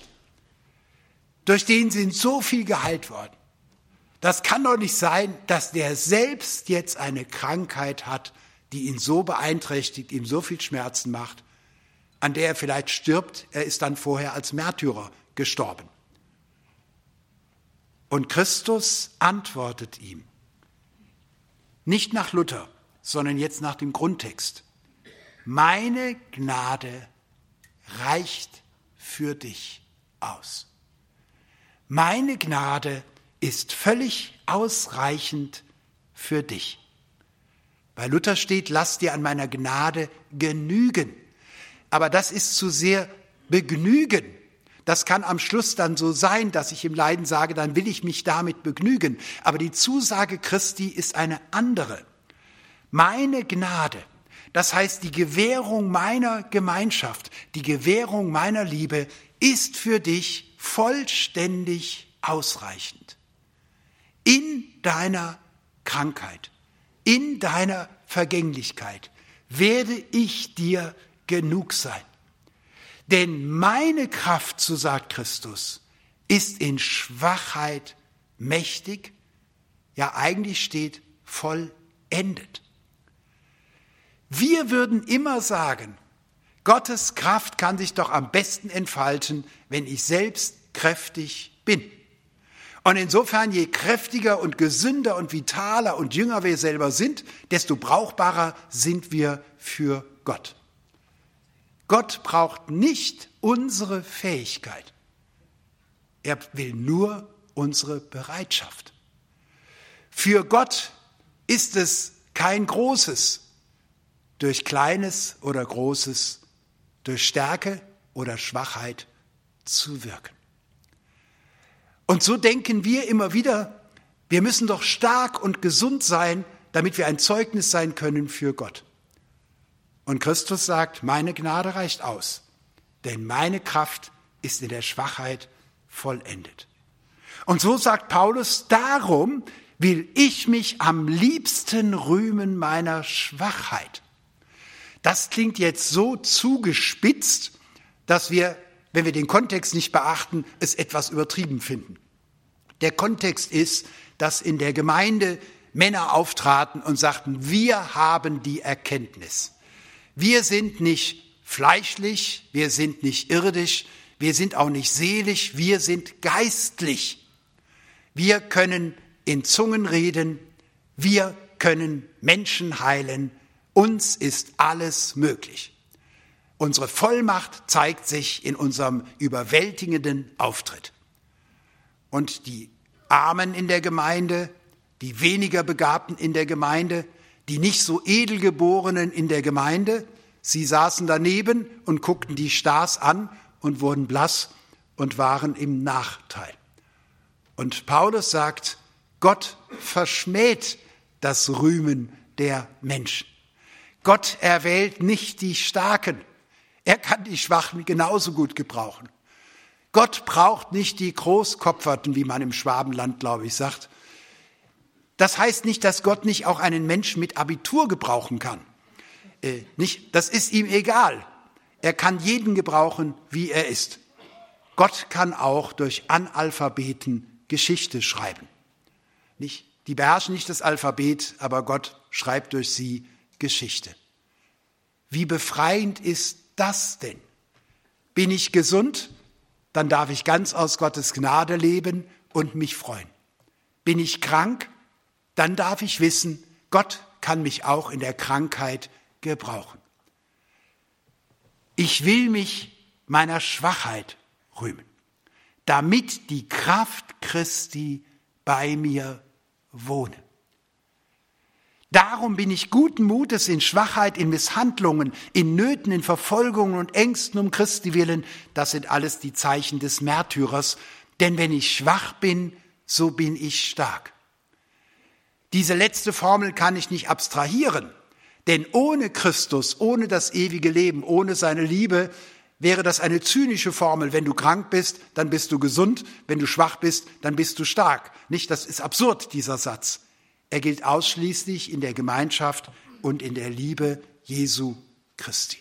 Durch den sind so viel geheilt worden. Das kann doch nicht sein, dass der selbst jetzt eine Krankheit hat, die ihn so beeinträchtigt, ihm so viel Schmerzen macht, an der er vielleicht stirbt. Er ist dann vorher als Märtyrer gestorben. Und Christus antwortet ihm, nicht nach Luther, sondern jetzt nach dem Grundtext. Meine Gnade reicht für dich aus. Meine Gnade ist völlig ausreichend für dich. Bei Luther steht, lass dir an meiner Gnade genügen. Aber das ist zu sehr Begnügen. Das kann am Schluss dann so sein, dass ich im Leiden sage, dann will ich mich damit begnügen. Aber die Zusage Christi ist eine andere. Meine Gnade, das heißt die Gewährung meiner Gemeinschaft, die Gewährung meiner Liebe ist für dich vollständig ausreichend. In deiner Krankheit, in deiner Vergänglichkeit werde ich dir genug sein. Denn meine Kraft, so sagt Christus, ist in Schwachheit mächtig, ja eigentlich steht vollendet. Wir würden immer sagen, Gottes Kraft kann sich doch am besten entfalten, wenn ich selbst kräftig bin. Und insofern, je kräftiger und gesünder und vitaler und jünger wir selber sind, desto brauchbarer sind wir für Gott. Gott braucht nicht unsere Fähigkeit. Er will nur unsere Bereitschaft. Für Gott ist es kein Großes, durch Kleines oder Großes, durch Stärke oder Schwachheit zu wirken. Und so denken wir immer wieder, wir müssen doch stark und gesund sein, damit wir ein Zeugnis sein können für Gott. Und Christus sagt, meine Gnade reicht aus, denn meine Kraft ist in der Schwachheit vollendet. Und so sagt Paulus, darum will ich mich am liebsten rühmen meiner Schwachheit. Das klingt jetzt so zugespitzt, dass wir, wenn wir den Kontext nicht beachten, es etwas übertrieben finden. Der Kontext ist, dass in der Gemeinde Männer auftraten und sagten, wir haben die Erkenntnis. Wir sind nicht fleischlich, wir sind nicht irdisch, wir sind auch nicht seelisch, wir sind geistlich. Wir können in Zungen reden, wir können Menschen heilen, uns ist alles möglich. Unsere Vollmacht zeigt sich in unserem überwältigenden Auftritt. Und die Armen in der Gemeinde, die weniger Begabten in der Gemeinde, die nicht so Edelgeborenen in der Gemeinde, sie saßen daneben und guckten die Stars an und wurden blass und waren im Nachteil. Und Paulus sagt, Gott verschmäht das Rühmen der Menschen. Gott erwählt nicht die Starken. Er kann die Schwachen genauso gut gebrauchen. Gott braucht nicht die Großkopferten, wie man im Schwabenland, glaube ich, sagt. Das heißt nicht, dass Gott nicht auch einen Menschen mit Abitur gebrauchen kann. Äh, nicht, das ist ihm egal. Er kann jeden gebrauchen, wie er ist. Gott kann auch durch Analphabeten Geschichte schreiben. Nicht, die beherrschen nicht das Alphabet, aber Gott schreibt durch sie Geschichte. Wie befreiend ist das denn? Bin ich gesund? Dann darf ich ganz aus Gottes Gnade leben und mich freuen. Bin ich krank? Dann darf ich wissen, Gott kann mich auch in der Krankheit gebrauchen. Ich will mich meiner Schwachheit rühmen, damit die Kraft Christi bei mir wohne. Darum bin ich guten Mutes in Schwachheit, in Misshandlungen, in Nöten, in Verfolgungen und Ängsten um Christi willen. Das sind alles die Zeichen des Märtyrers. Denn wenn ich schwach bin, so bin ich stark. Diese letzte Formel kann ich nicht abstrahieren. Denn ohne Christus, ohne das ewige Leben, ohne seine Liebe, wäre das eine zynische Formel. Wenn du krank bist, dann bist du gesund. Wenn du schwach bist, dann bist du stark. Nicht, das ist absurd, dieser Satz. Er gilt ausschließlich in der Gemeinschaft und in der Liebe Jesu Christi.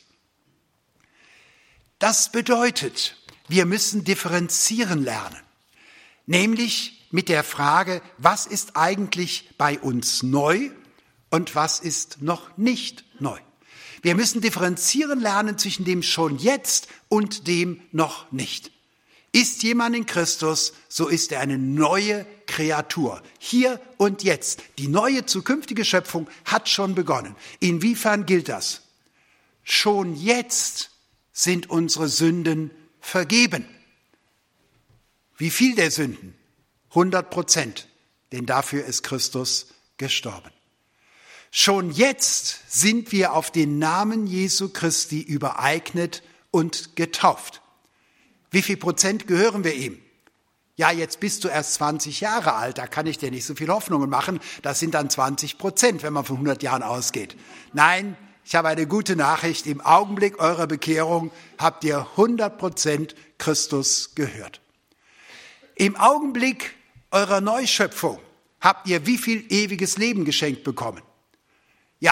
Das bedeutet, wir müssen differenzieren lernen, nämlich mit der Frage, was ist eigentlich bei uns neu und was ist noch nicht neu. Wir müssen differenzieren lernen zwischen dem schon jetzt und dem noch nicht. Ist jemand in Christus, so ist er eine neue Kreatur. Hier und jetzt. Die neue zukünftige Schöpfung hat schon begonnen. Inwiefern gilt das? Schon jetzt sind unsere Sünden vergeben. Wie viel der Sünden? hundert Prozent. Denn dafür ist Christus gestorben. Schon jetzt sind wir auf den Namen Jesu Christi übereignet und getauft. Wie viel Prozent gehören wir ihm? Ja, jetzt bist du erst zwanzig Jahre alt, da kann ich dir nicht so viel Hoffnungen machen. Das sind dann zwanzig Prozent, wenn man von hundert Jahren ausgeht. Nein, ich habe eine gute Nachricht. Im Augenblick eurer Bekehrung habt ihr hundert Prozent Christus gehört. Im Augenblick eurer Neuschöpfung habt ihr wie viel ewiges Leben geschenkt bekommen? Ja,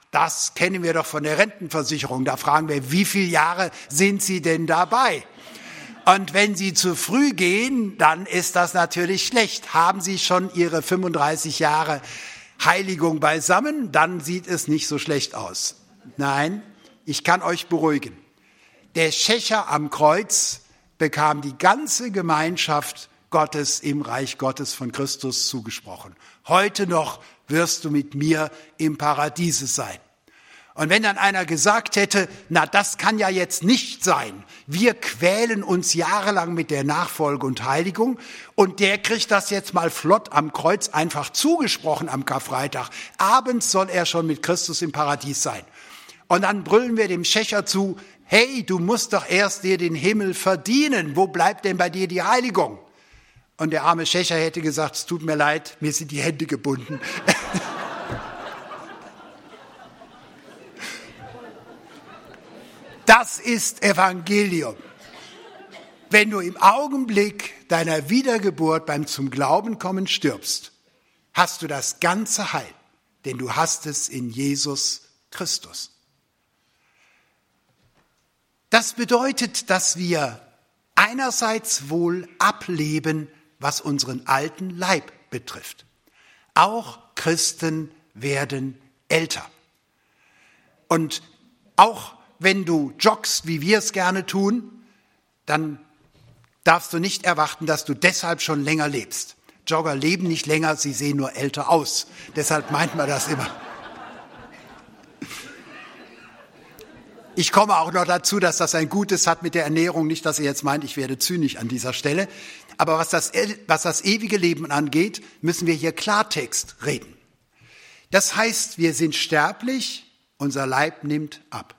das kennen wir doch von der Rentenversicherung. Da fragen wir, wie viele Jahre sind Sie denn dabei? Und wenn Sie zu früh gehen, dann ist das natürlich schlecht. Haben Sie schon Ihre fünfunddreißig Jahre Heiligung beisammen, dann sieht es nicht so schlecht aus. Nein, ich kann euch beruhigen. Der Schächer am Kreuz bekam die ganze Gemeinschaft Gottes im Reich Gottes von Christus zugesprochen. Heute noch wirst du mit mir im Paradiese sein. Und wenn dann einer gesagt hätte, na, das kann ja jetzt nicht sein. Wir quälen uns jahrelang mit der Nachfolge und Heiligung und der kriegt das jetzt mal flott am Kreuz einfach zugesprochen am Karfreitag. Abends soll er schon mit Christus im Paradies sein. Und dann brüllen wir dem Schächer zu, hey, du musst doch erst dir den Himmel verdienen. Wo bleibt denn bei dir die Heiligung? Und der arme Schächer hätte gesagt, es tut mir leid, mir sind die Hände gebunden. Das ist Evangelium. Wenn du im Augenblick deiner Wiedergeburt beim zum Glauben kommen stirbst, hast du das ganze Heil, denn du hast es in Jesus Christus. Das bedeutet, dass wir einerseits wohl ableben, was unseren alten Leib betrifft. Auch Christen werden älter. Und auch wenn du joggst, wie wir es gerne tun, dann darfst du nicht erwarten, dass du deshalb schon länger lebst. Jogger leben nicht länger, sie sehen nur älter aus. Deshalb meint man das immer. Ich komme auch noch dazu, dass das ein Gutes hat mit der Ernährung. Nicht, dass ihr jetzt meint, ich werde zynisch an dieser Stelle. Aber was das, was das ewige Leben angeht, müssen wir hier Klartext reden. Das heißt, wir sind sterblich, unser Leib nimmt ab.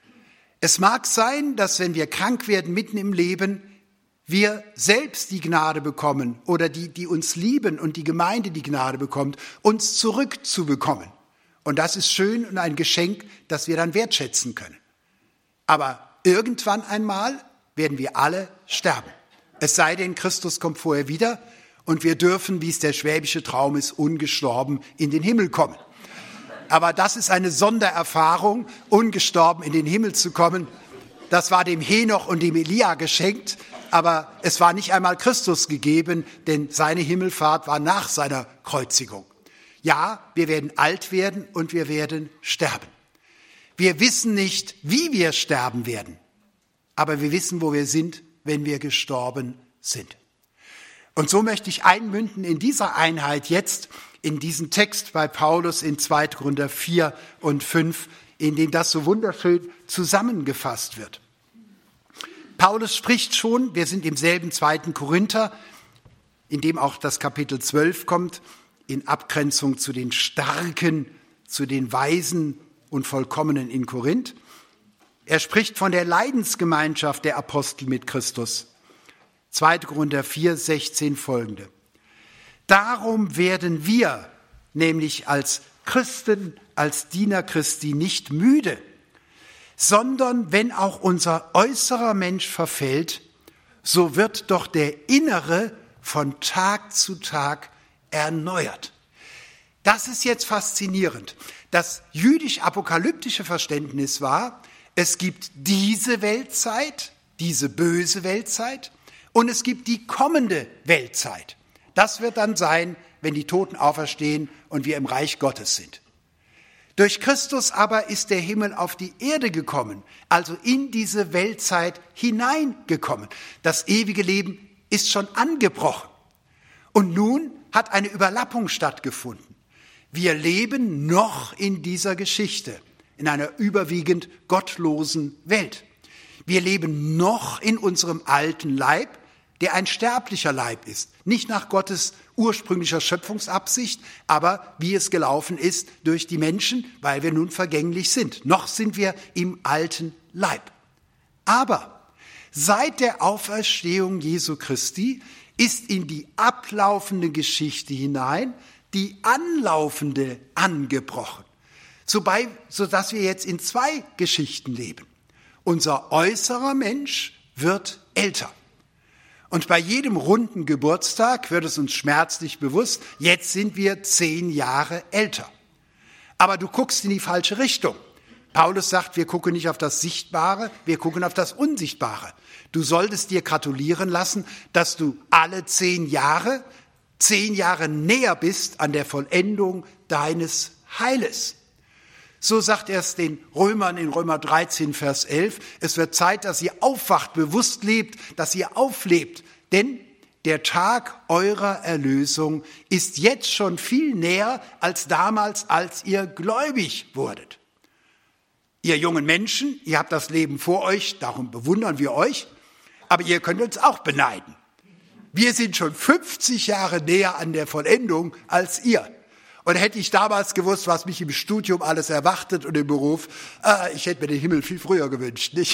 Es mag sein, dass wenn wir krank werden mitten im Leben, wir selbst die Gnade bekommen oder die, die uns lieben und die Gemeinde die Gnade bekommt, uns zurückzubekommen. Und das ist schön und ein Geschenk, das wir dann wertschätzen können. Aber irgendwann einmal werden wir alle sterben. Es sei denn, Christus kommt vorher wieder und wir dürfen, wie es der schwäbische Traum ist, ungestorben in den Himmel kommen. Aber das ist eine Sondererfahrung, ungestorben in den Himmel zu kommen. Das war dem Henoch und dem Elia geschenkt, aber es war nicht einmal Christus gegeben, denn seine Himmelfahrt war nach seiner Kreuzigung. Ja, wir werden alt werden und wir werden sterben. Wir wissen nicht, wie wir sterben werden, aber wir wissen, wo wir sind, wenn wir gestorben sind. Und so möchte ich einmünden in dieser Einheit jetzt, in diesen Text bei Paulus in zweiter Korinther vier und fünf, in dem das so wunderschön zusammengefasst wird. Paulus spricht schon, wir sind im selben zweiten Korinther, in dem auch das Kapitel zwölf kommt, in Abgrenzung zu den Starken, zu den Weisen und Vollkommenen in Korinth. Er spricht von der Leidensgemeinschaft der Apostel mit Christus. zweiter Korinther vier, sechzehn folgende. Darum werden wir, nämlich als Christen, als Diener Christi, nicht müde, sondern wenn auch unser äußerer Mensch verfällt, so wird doch der innere von Tag zu Tag erneuert. Das ist jetzt faszinierend. Das jüdisch-apokalyptische Verständnis war, es gibt diese Weltzeit, diese böse Weltzeit, und es gibt die kommende Weltzeit. Das wird dann sein, wenn die Toten auferstehen und wir im Reich Gottes sind. Durch Christus aber ist der Himmel auf die Erde gekommen, also in diese Weltzeit hineingekommen. Das ewige Leben ist schon angebrochen. Und nun hat eine Überlappung stattgefunden. Wir leben noch in dieser Geschichte, in einer überwiegend gottlosen Welt. Wir leben noch in unserem alten Leib, der ein sterblicher Leib ist. Nicht nach Gottes ursprünglicher Schöpfungsabsicht, aber wie es gelaufen ist durch die Menschen, weil wir nun vergänglich sind. Noch sind wir im alten Leib. Aber seit der Auferstehung Jesu Christi ist in die ablaufende Geschichte hinein die anlaufende angebrochen, sodass wir jetzt in zwei Geschichten leben. Unser äußerer Mensch wird älter. Und bei jedem runden Geburtstag wird es uns schmerzlich bewusst, jetzt sind wir zehn Jahre älter. Aber du guckst in die falsche Richtung. Paulus sagt, wir gucken nicht auf das Sichtbare, wir gucken auf das Unsichtbare. Du solltest dir gratulieren lassen, dass du alle zehn Jahre, zehn Jahre näher bist an der Vollendung deines Heiles. So sagt er es den Römern in Römer dreizehn, Vers elf. Es wird Zeit, dass ihr aufwacht, bewusst lebt, dass ihr auflebt. Denn der Tag eurer Erlösung ist jetzt schon viel näher als damals, als ihr gläubig wurdet. Ihr jungen Menschen, ihr habt das Leben vor euch, darum bewundern wir euch, aber ihr könnt uns auch beneiden. Wir sind schon fünfzig Jahre näher an der Vollendung als ihr. Und hätte ich damals gewusst, was mich im Studium alles erwartet und im Beruf, äh, ich hätte mir den Himmel viel früher gewünscht, nicht?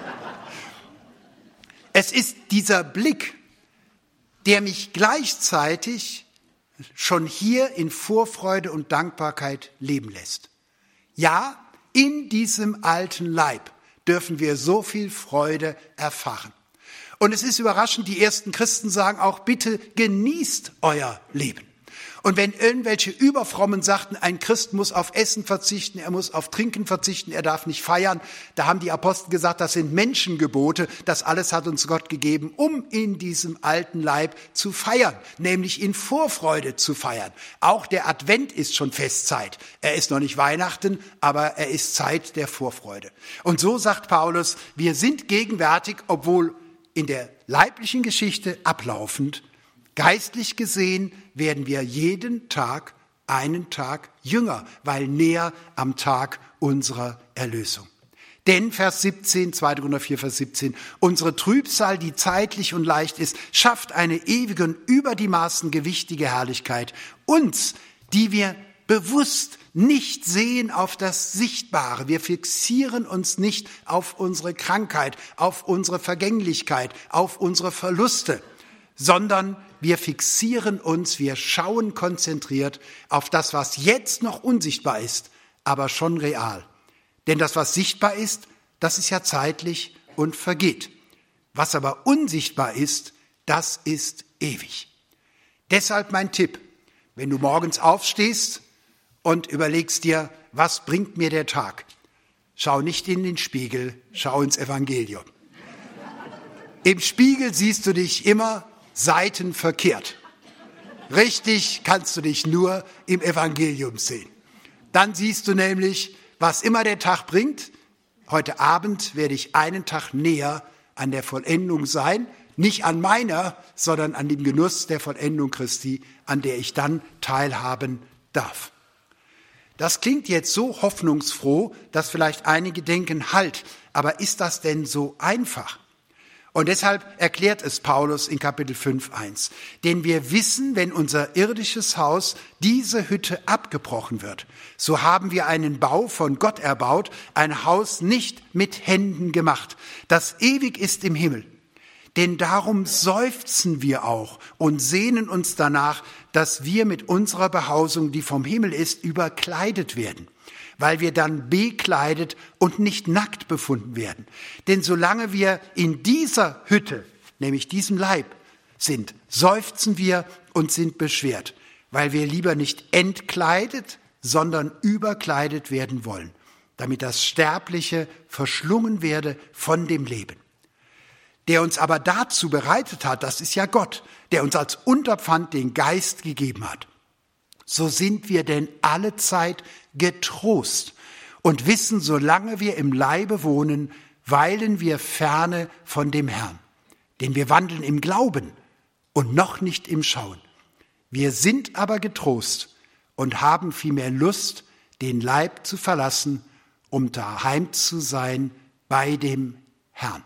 Es ist dieser Blick, der mich gleichzeitig schon hier in Vorfreude und Dankbarkeit leben lässt. Ja, in diesem alten Leib dürfen wir so viel Freude erfahren. Und es ist überraschend, die ersten Christen sagen auch, bitte genießt euer Leben. Und wenn irgendwelche Überfrommen sagten, ein Christ muss auf Essen verzichten, er muss auf Trinken verzichten, er darf nicht feiern, da haben die Apostel gesagt, das sind Menschengebote, das alles hat uns Gott gegeben, um in diesem alten Leib zu feiern, nämlich in Vorfreude zu feiern. Auch der Advent ist schon Festzeit. Er ist noch nicht Weihnachten, aber er ist Zeit der Vorfreude. Und so sagt Paulus, wir sind gegenwärtig, obwohl in der leiblichen Geschichte ablaufend, geistlich gesehen werden wir jeden Tag einen Tag jünger, weil näher am Tag unserer Erlösung. Denn, Vers siebzehn, zweiter Korinther vier, Vers siebzehn, unsere Trübsal, die zeitlich und leicht ist, schafft eine ewige und über die Maßen gewichtige Herrlichkeit. Uns, die wir bewusst nicht sehen auf das Sichtbare. Wir fixieren uns nicht auf unsere Krankheit, auf unsere Vergänglichkeit, auf unsere Verluste, sondern wir fixieren uns, wir schauen konzentriert auf das, was jetzt noch unsichtbar ist, aber schon real. Denn das, was sichtbar ist, das ist ja zeitlich und vergeht. Was aber unsichtbar ist, das ist ewig. Deshalb mein Tipp, wenn du morgens aufstehst und überlegst dir, was bringt mir der Tag? Schau nicht in den Spiegel, schau ins Evangelium. Im Spiegel siehst du dich immer seitenverkehrt. Richtig kannst du dich nur im Evangelium sehen. Dann siehst du nämlich, was immer der Tag bringt. Heute Abend werde ich einen Tag näher an der Vollendung sein. Nicht an meiner, sondern an dem Genuss der Vollendung Christi, an der ich dann teilhaben darf. Das klingt jetzt so hoffnungsfroh, dass vielleicht einige denken, halt, aber ist das denn so einfach? Und deshalb erklärt es Paulus in Kapitel fünf, eins. Denn wir wissen, wenn unser irdisches Haus, diese Hütte, abgebrochen wird, so haben wir einen Bau von Gott erbaut, ein Haus nicht mit Händen gemacht, das ewig ist im Himmel. Denn darum seufzen wir auch und sehnen uns danach, dass wir mit unserer Behausung, die vom Himmel ist, überkleidet werden, weil wir dann bekleidet und nicht nackt befunden werden. Denn solange wir in dieser Hütte, nämlich diesem Leib, sind, seufzen wir und sind beschwert, weil wir lieber nicht entkleidet, sondern überkleidet werden wollen, damit das Sterbliche verschlungen werde von dem Leben. Der uns aber dazu bereitet hat, das ist ja Gott, der uns als Unterpfand den Geist gegeben hat. So sind wir denn alle Zeit getrost und wissen, solange wir im Leibe wohnen, weilen wir ferne von dem Herrn. Denn wir wandeln im Glauben und noch nicht im Schauen. Wir sind aber getrost und haben vielmehr Lust, den Leib zu verlassen, um daheim zu sein bei dem Herrn.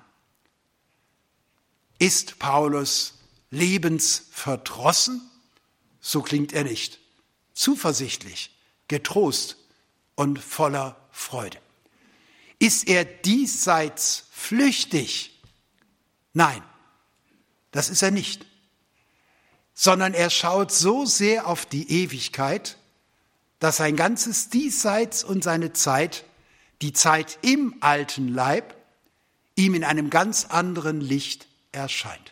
Ist Paulus lebensverdrossen? So klingt er nicht. Zuversichtlich, getrost und voller Freude. Ist er diesseits flüchtig? Nein, das ist er nicht. Sondern er schaut so sehr auf die Ewigkeit, dass sein ganzes Diesseits und seine Zeit, die Zeit im alten Leib, ihm in einem ganz anderen Licht erscheint.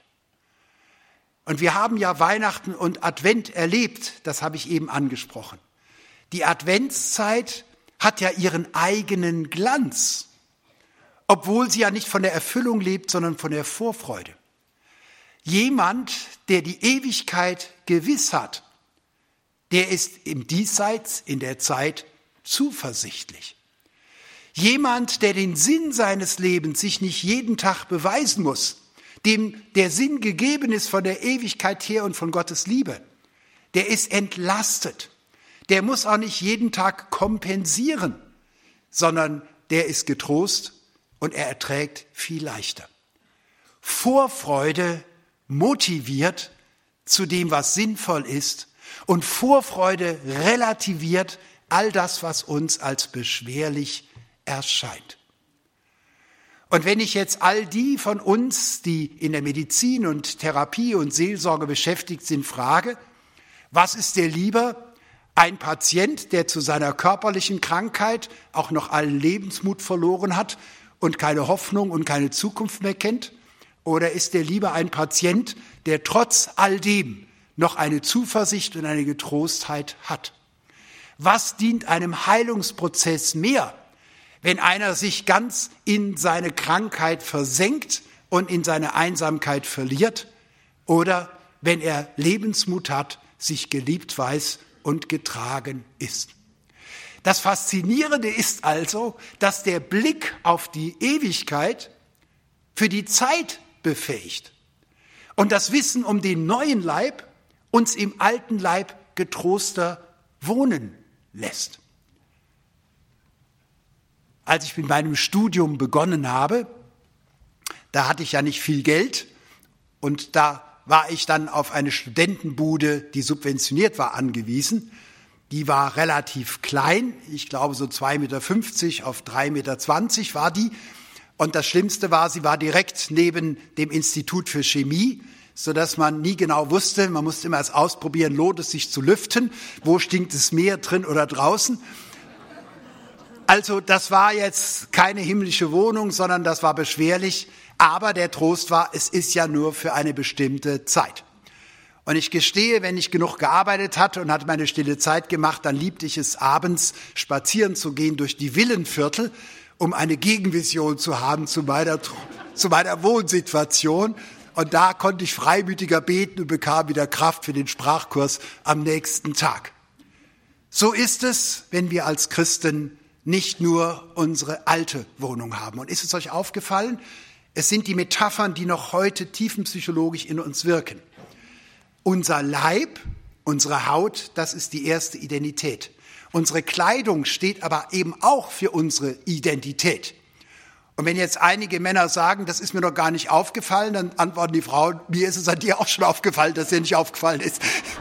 Und wir haben ja Weihnachten und Advent erlebt, das habe ich eben angesprochen. Die Adventszeit hat ja ihren eigenen Glanz, obwohl sie ja nicht von der Erfüllung lebt, sondern von der Vorfreude. Jemand, der die Ewigkeit gewiss hat, der ist im Diesseits, in der Zeit, zuversichtlich. Jemand, der den Sinn seines Lebens sich nicht jeden Tag beweisen muss, dem der Sinn gegeben ist von der Ewigkeit her und von Gottes Liebe, der ist entlastet. Der muss auch nicht jeden Tag kompensieren, sondern der ist getrost und er erträgt viel leichter. Vorfreude motiviert zu dem, was sinnvoll ist, und Vorfreude relativiert all das, was uns als beschwerlich erscheint. Und wenn ich jetzt all die von uns, die in der Medizin und Therapie und Seelsorge beschäftigt sind, frage, was ist dir lieber? Ein Patient, der zu seiner körperlichen Krankheit auch noch allen Lebensmut verloren hat und keine Hoffnung und keine Zukunft mehr kennt? Oder ist dir lieber ein Patient, der trotz all dem noch eine Zuversicht und eine Getrostheit hat? Was dient einem Heilungsprozess mehr, wenn einer sich ganz in seine Krankheit versenkt und in seine Einsamkeit verliert, oder wenn er Lebensmut hat, sich geliebt weiß und getragen ist? Das Faszinierende ist also, dass der Blick auf die Ewigkeit für die Zeit befähigt und das Wissen um den neuen Leib uns im alten Leib getroster wohnen lässt. Als ich mit meinem Studium begonnen habe, da hatte ich ja nicht viel Geld und da war ich dann auf eine Studentenbude, die subventioniert war, angewiesen. Die war relativ klein, ich glaube so zwei Meter fünfzig auf drei Meter zwanzig war die. Und das Schlimmste war, sie war direkt neben dem Institut für Chemie, sodass man nie genau wusste, man musste immer erst ausprobieren, lohnt es sich zu lüften, wo stinkt es mehr, drin oder draußen. Also das war jetzt keine himmlische Wohnung, sondern das war beschwerlich. Aber der Trost war, es ist ja nur für eine bestimmte Zeit. Und ich gestehe, wenn ich genug gearbeitet hatte und hatte meine stille Zeit gemacht, dann liebte ich es, abends spazieren zu gehen durch die Villenviertel, um eine Gegenvision zu haben zu meiner, zu meiner Wohnsituation. Und da konnte ich freimütiger beten und bekam wieder Kraft für den Sprachkurs am nächsten Tag. So ist es, wenn wir als Christen nicht nur unsere alte Wohnung haben. Und ist es euch aufgefallen? Es sind die Metaphern, die noch heute tiefenpsychologisch in uns wirken. Unser Leib, unsere Haut, das ist die erste Identität. Unsere Kleidung steht aber eben auch für unsere Identität. Und wenn jetzt einige Männer sagen, das ist mir noch gar nicht aufgefallen, dann antworten die Frauen, mir ist es an dir auch schon aufgefallen, dass dir nicht aufgefallen ist.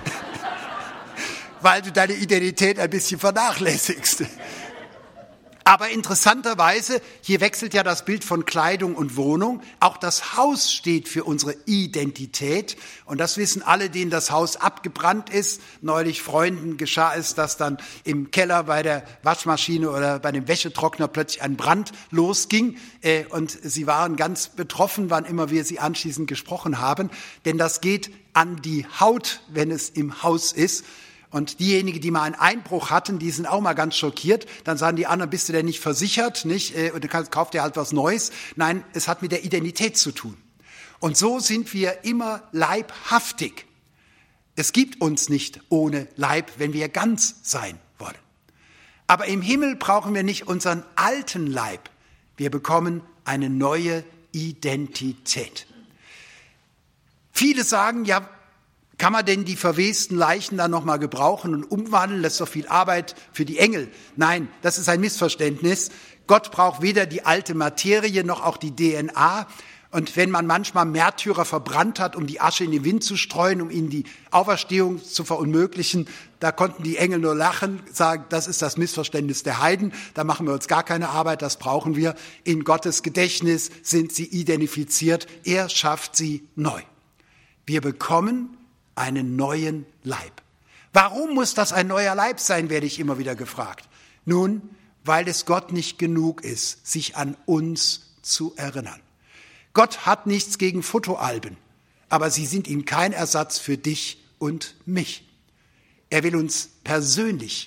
Weil du deine Identität ein bisschen vernachlässigst. Aber interessanterweise, hier wechselt ja das Bild von Kleidung und Wohnung. Auch das Haus steht für unsere Identität. Und das wissen alle, denen das Haus abgebrannt ist. Neulich Freunden geschah es, dass dann im Keller bei der Waschmaschine oder bei dem Wäschetrockner plötzlich ein Brand losging. Und sie waren ganz betroffen, wann immer wir sie anschließend gesprochen haben. Denn das geht an die Haut, wenn es im Haus ist. Und diejenigen, die mal einen Einbruch hatten, die sind auch mal ganz schockiert. Dann sagen die anderen, bist du denn nicht versichert? Nicht? Und dann kauft ihr halt was Neues. Nein, es hat mit der Identität zu tun. Und so sind wir immer leibhaftig. Es gibt uns nicht ohne Leib, wenn wir ganz sein wollen. Aber im Himmel brauchen wir nicht unseren alten Leib. Wir bekommen eine neue Identität. Viele sagen, ja, kann man denn die verwesten Leichen dann nochmal gebrauchen und umwandeln? Das ist doch viel Arbeit für die Engel. Nein, das ist ein Missverständnis. Gott braucht weder die alte Materie noch auch die D N A. Und wenn man manchmal Märtyrer verbrannt hat, um die Asche in den Wind zu streuen, um ihnen die Auferstehung zu verunmöglichen, da konnten die Engel nur lachen, sagen, das ist das Missverständnis der Heiden. Da machen wir uns gar keine Arbeit, das brauchen wir. In Gottes Gedächtnis sind sie identifiziert. Er schafft sie neu. Wir bekommen einen neuen Leib. Warum muss das ein neuer Leib sein, werde ich immer wieder gefragt. Nun, weil es Gott nicht genug ist, sich an uns zu erinnern. Gott hat nichts gegen Fotoalben, aber sie sind ihm kein Ersatz für dich und mich. Er will uns persönlich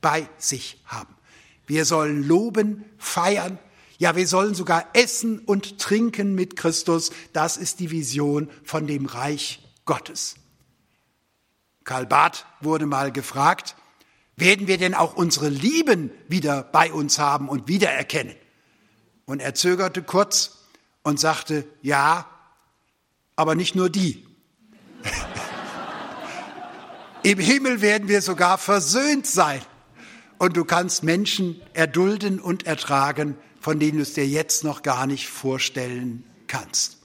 bei sich haben. Wir sollen loben, feiern, ja, wir sollen sogar essen und trinken mit Christus. Das ist die Vision von dem Reich Gottes. Karl Barth wurde mal gefragt, werden wir denn auch unsere Lieben wieder bei uns haben und wiedererkennen? Und er zögerte kurz und sagte, ja, aber nicht nur die. Im Himmel werden wir sogar versöhnt sein. Und du kannst Menschen erdulden und ertragen, von denen du es dir jetzt noch gar nicht vorstellen kannst.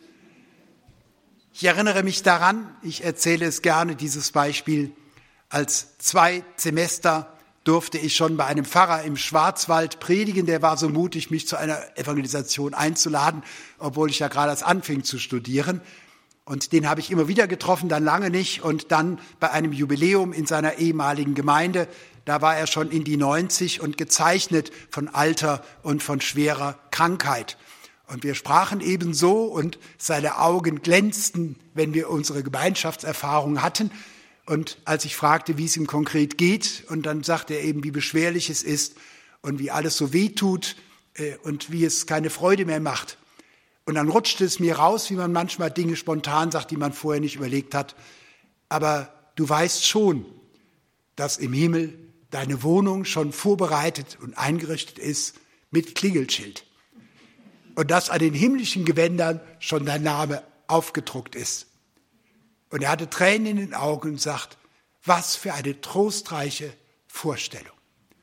Ich erinnere mich daran, ich erzähle es gerne, dieses Beispiel, als zwei Semester durfte ich schon bei einem Pfarrer im Schwarzwald predigen, der war so mutig, mich zu einer Evangelisation einzuladen, obwohl ich ja gerade erst anfing zu studieren. Und den habe ich immer wieder getroffen, dann lange nicht. Und dann bei einem Jubiläum in seiner ehemaligen Gemeinde, da war er schon in die neunzig und gezeichnet von Alter und von schwerer Krankheit. Und wir sprachen ebenso und seine Augen glänzten, wenn wir unsere Gemeinschaftserfahrung hatten. Und als ich fragte, wie es ihm konkret geht, und dann sagte er eben, wie beschwerlich es ist und wie alles so wehtut äh, und wie es keine Freude mehr macht. Und dann rutschte es mir raus, wie man manchmal Dinge spontan sagt, die man vorher nicht überlegt hat. Aber du weißt schon, dass im Himmel deine Wohnung schon vorbereitet und eingerichtet ist mit Klingelschild. Und dass an den himmlischen Gewändern schon dein Name aufgedruckt ist. Und er hatte Tränen in den Augen und sagt, was für eine trostreiche Vorstellung.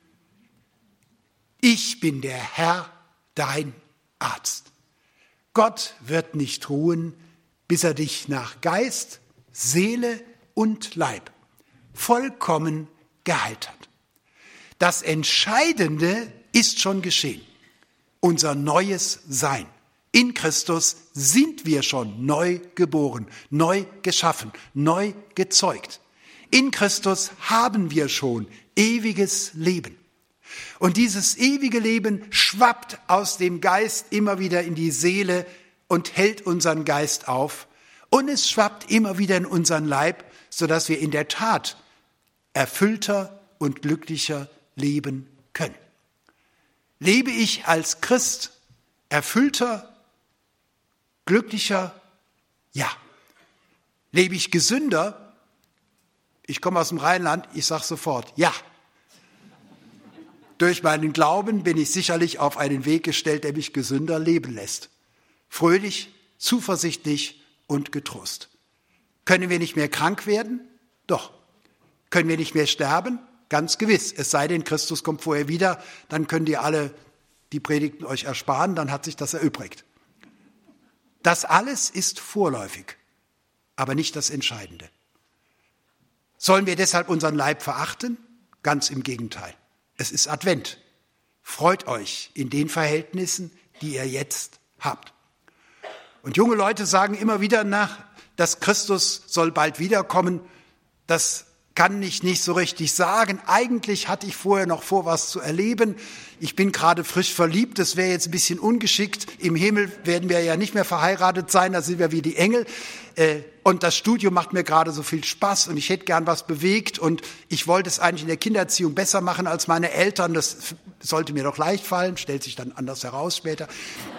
Ich bin der Herr, dein Arzt. Gott wird nicht ruhen, bis er dich nach Geist, Seele und Leib vollkommen geheilt hat. Das Entscheidende ist schon geschehen. Unser neues Sein. In Christus sind wir schon neu geboren, neu geschaffen, neu gezeugt. In Christus haben wir schon ewiges Leben. Und dieses ewige Leben schwappt aus dem Geist immer wieder in die Seele und hält unseren Geist auf. Und es schwappt immer wieder in unseren Leib, sodass wir in der Tat erfüllter und glücklicher leben können. Lebe ich als Christ erfüllter, glücklicher? Ja. Lebe ich gesünder? Ich komme aus dem Rheinland, ich sage sofort, ja. Durch meinen Glauben bin ich sicherlich auf einen Weg gestellt, der mich gesünder leben lässt. Fröhlich, zuversichtlich und getrost. Können wir nicht mehr krank werden? Doch. Können wir nicht mehr sterben? Ganz gewiss. Es sei denn, Christus kommt vorher wieder, dann könnt ihr alle die Predigten euch ersparen, dann hat sich das erübrigt. Das alles ist vorläufig, aber nicht das Entscheidende. Sollen wir deshalb unseren Leib verachten? Ganz im Gegenteil. Es ist Advent. Freut euch in den Verhältnissen, die ihr jetzt habt. Und junge Leute sagen immer wieder nach, dass Christus soll bald wiederkommen. Das kann ich nicht so richtig sagen. Eigentlich hatte ich vorher noch vor, was zu erleben. Ich bin gerade frisch verliebt. Das wäre jetzt ein bisschen ungeschickt. Im Himmel werden wir ja nicht mehr verheiratet sein. Da sind wir wie die Engel. Und das Studium macht mir gerade so viel Spaß. Und ich hätte gern was bewegt. Und ich wollte es eigentlich in der Kindererziehung besser machen als meine Eltern. Das sollte mir doch leicht fallen. Stellt sich dann anders heraus später.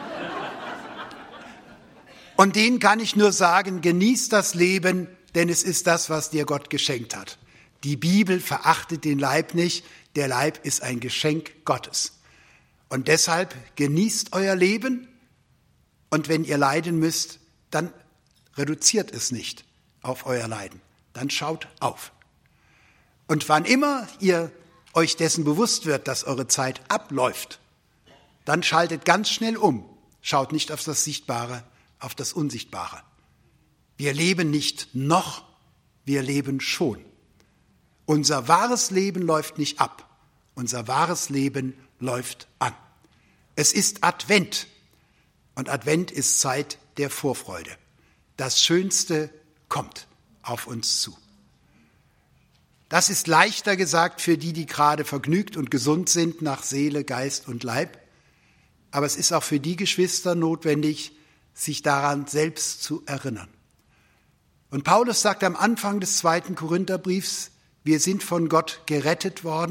Und denen kann ich nur sagen, genieß das Leben, denn es ist das, was dir Gott geschenkt hat. Die Bibel verachtet den Leib nicht, der Leib ist ein Geschenk Gottes. Und deshalb genießt euer Leben und wenn ihr leiden müsst, dann reduziert es nicht auf euer Leiden, dann schaut auf. Und wann immer ihr euch dessen bewusst wird, dass eure Zeit abläuft, dann schaltet ganz schnell um, schaut nicht auf das Sichtbare, auf das Unsichtbare. Wir leben nicht noch, wir leben schon. Unser wahres Leben läuft nicht ab, unser wahres Leben läuft an. Es ist Advent und Advent ist Zeit der Vorfreude. Das Schönste kommt auf uns zu. Das ist leichter gesagt für die, die gerade vergnügt und gesund sind nach Seele, Geist und Leib. Aber es ist auch für die Geschwister notwendig, sich daran selbst zu erinnern. Und Paulus sagt am Anfang des zweiten Korintherbriefs, wir sind von Gott gerettet worden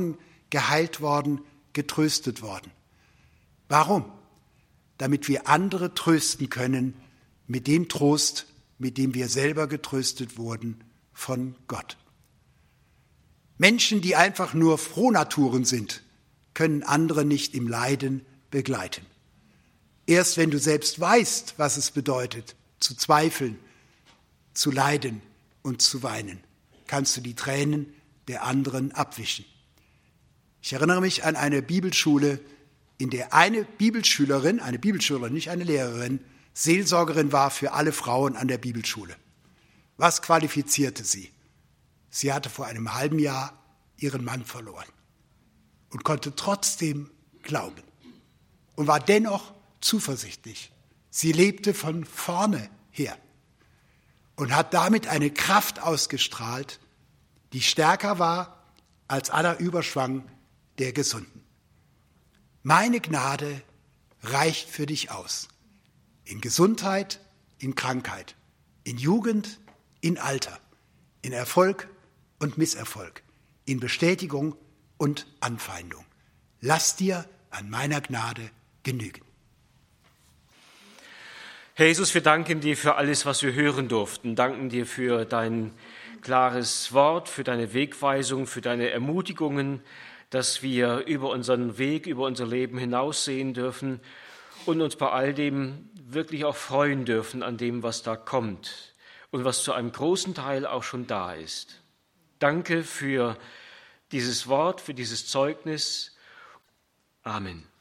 geheilt worden, getröstet worden. Warum? Damit wir andere trösten können mit dem Trost, mit dem wir selber getröstet wurden von Gott. Menschen, die einfach nur Frohnaturen sind, können andere nicht im Leiden begleiten. Erst wenn du selbst weißt, was es bedeutet, zu zweifeln, zu leiden und zu weinen, kannst du die Tränen der anderen abwischen. Ich erinnere mich an eine Bibelschule, in der eine Bibelschülerin, eine Bibelschülerin, nicht eine Lehrerin, Seelsorgerin war für alle Frauen an der Bibelschule. Was qualifizierte sie? Sie hatte vor einem halben Jahr ihren Mann verloren und konnte trotzdem glauben und war dennoch zuversichtlich. Sie lebte von vorne her und hat damit eine Kraft ausgestrahlt, die stärker war als aller Überschwang der Gesunden. Meine Gnade reicht für dich aus. In Gesundheit, in Krankheit, in Jugend, in Alter, in Erfolg und Misserfolg, in Bestätigung und Anfeindung. Lass dir an meiner Gnade genügen. Herr Jesus, wir danken dir für alles, was wir hören durften. Danken dir für dein klares Wort, für deine Wegweisung, für deine Ermutigungen, dass wir über unseren Weg, über unser Leben hinaussehen dürfen und uns bei all dem wirklich auch freuen dürfen an dem, was da kommt und was zu einem großen Teil auch schon da ist. Danke für dieses Wort, für dieses Zeugnis. Amen.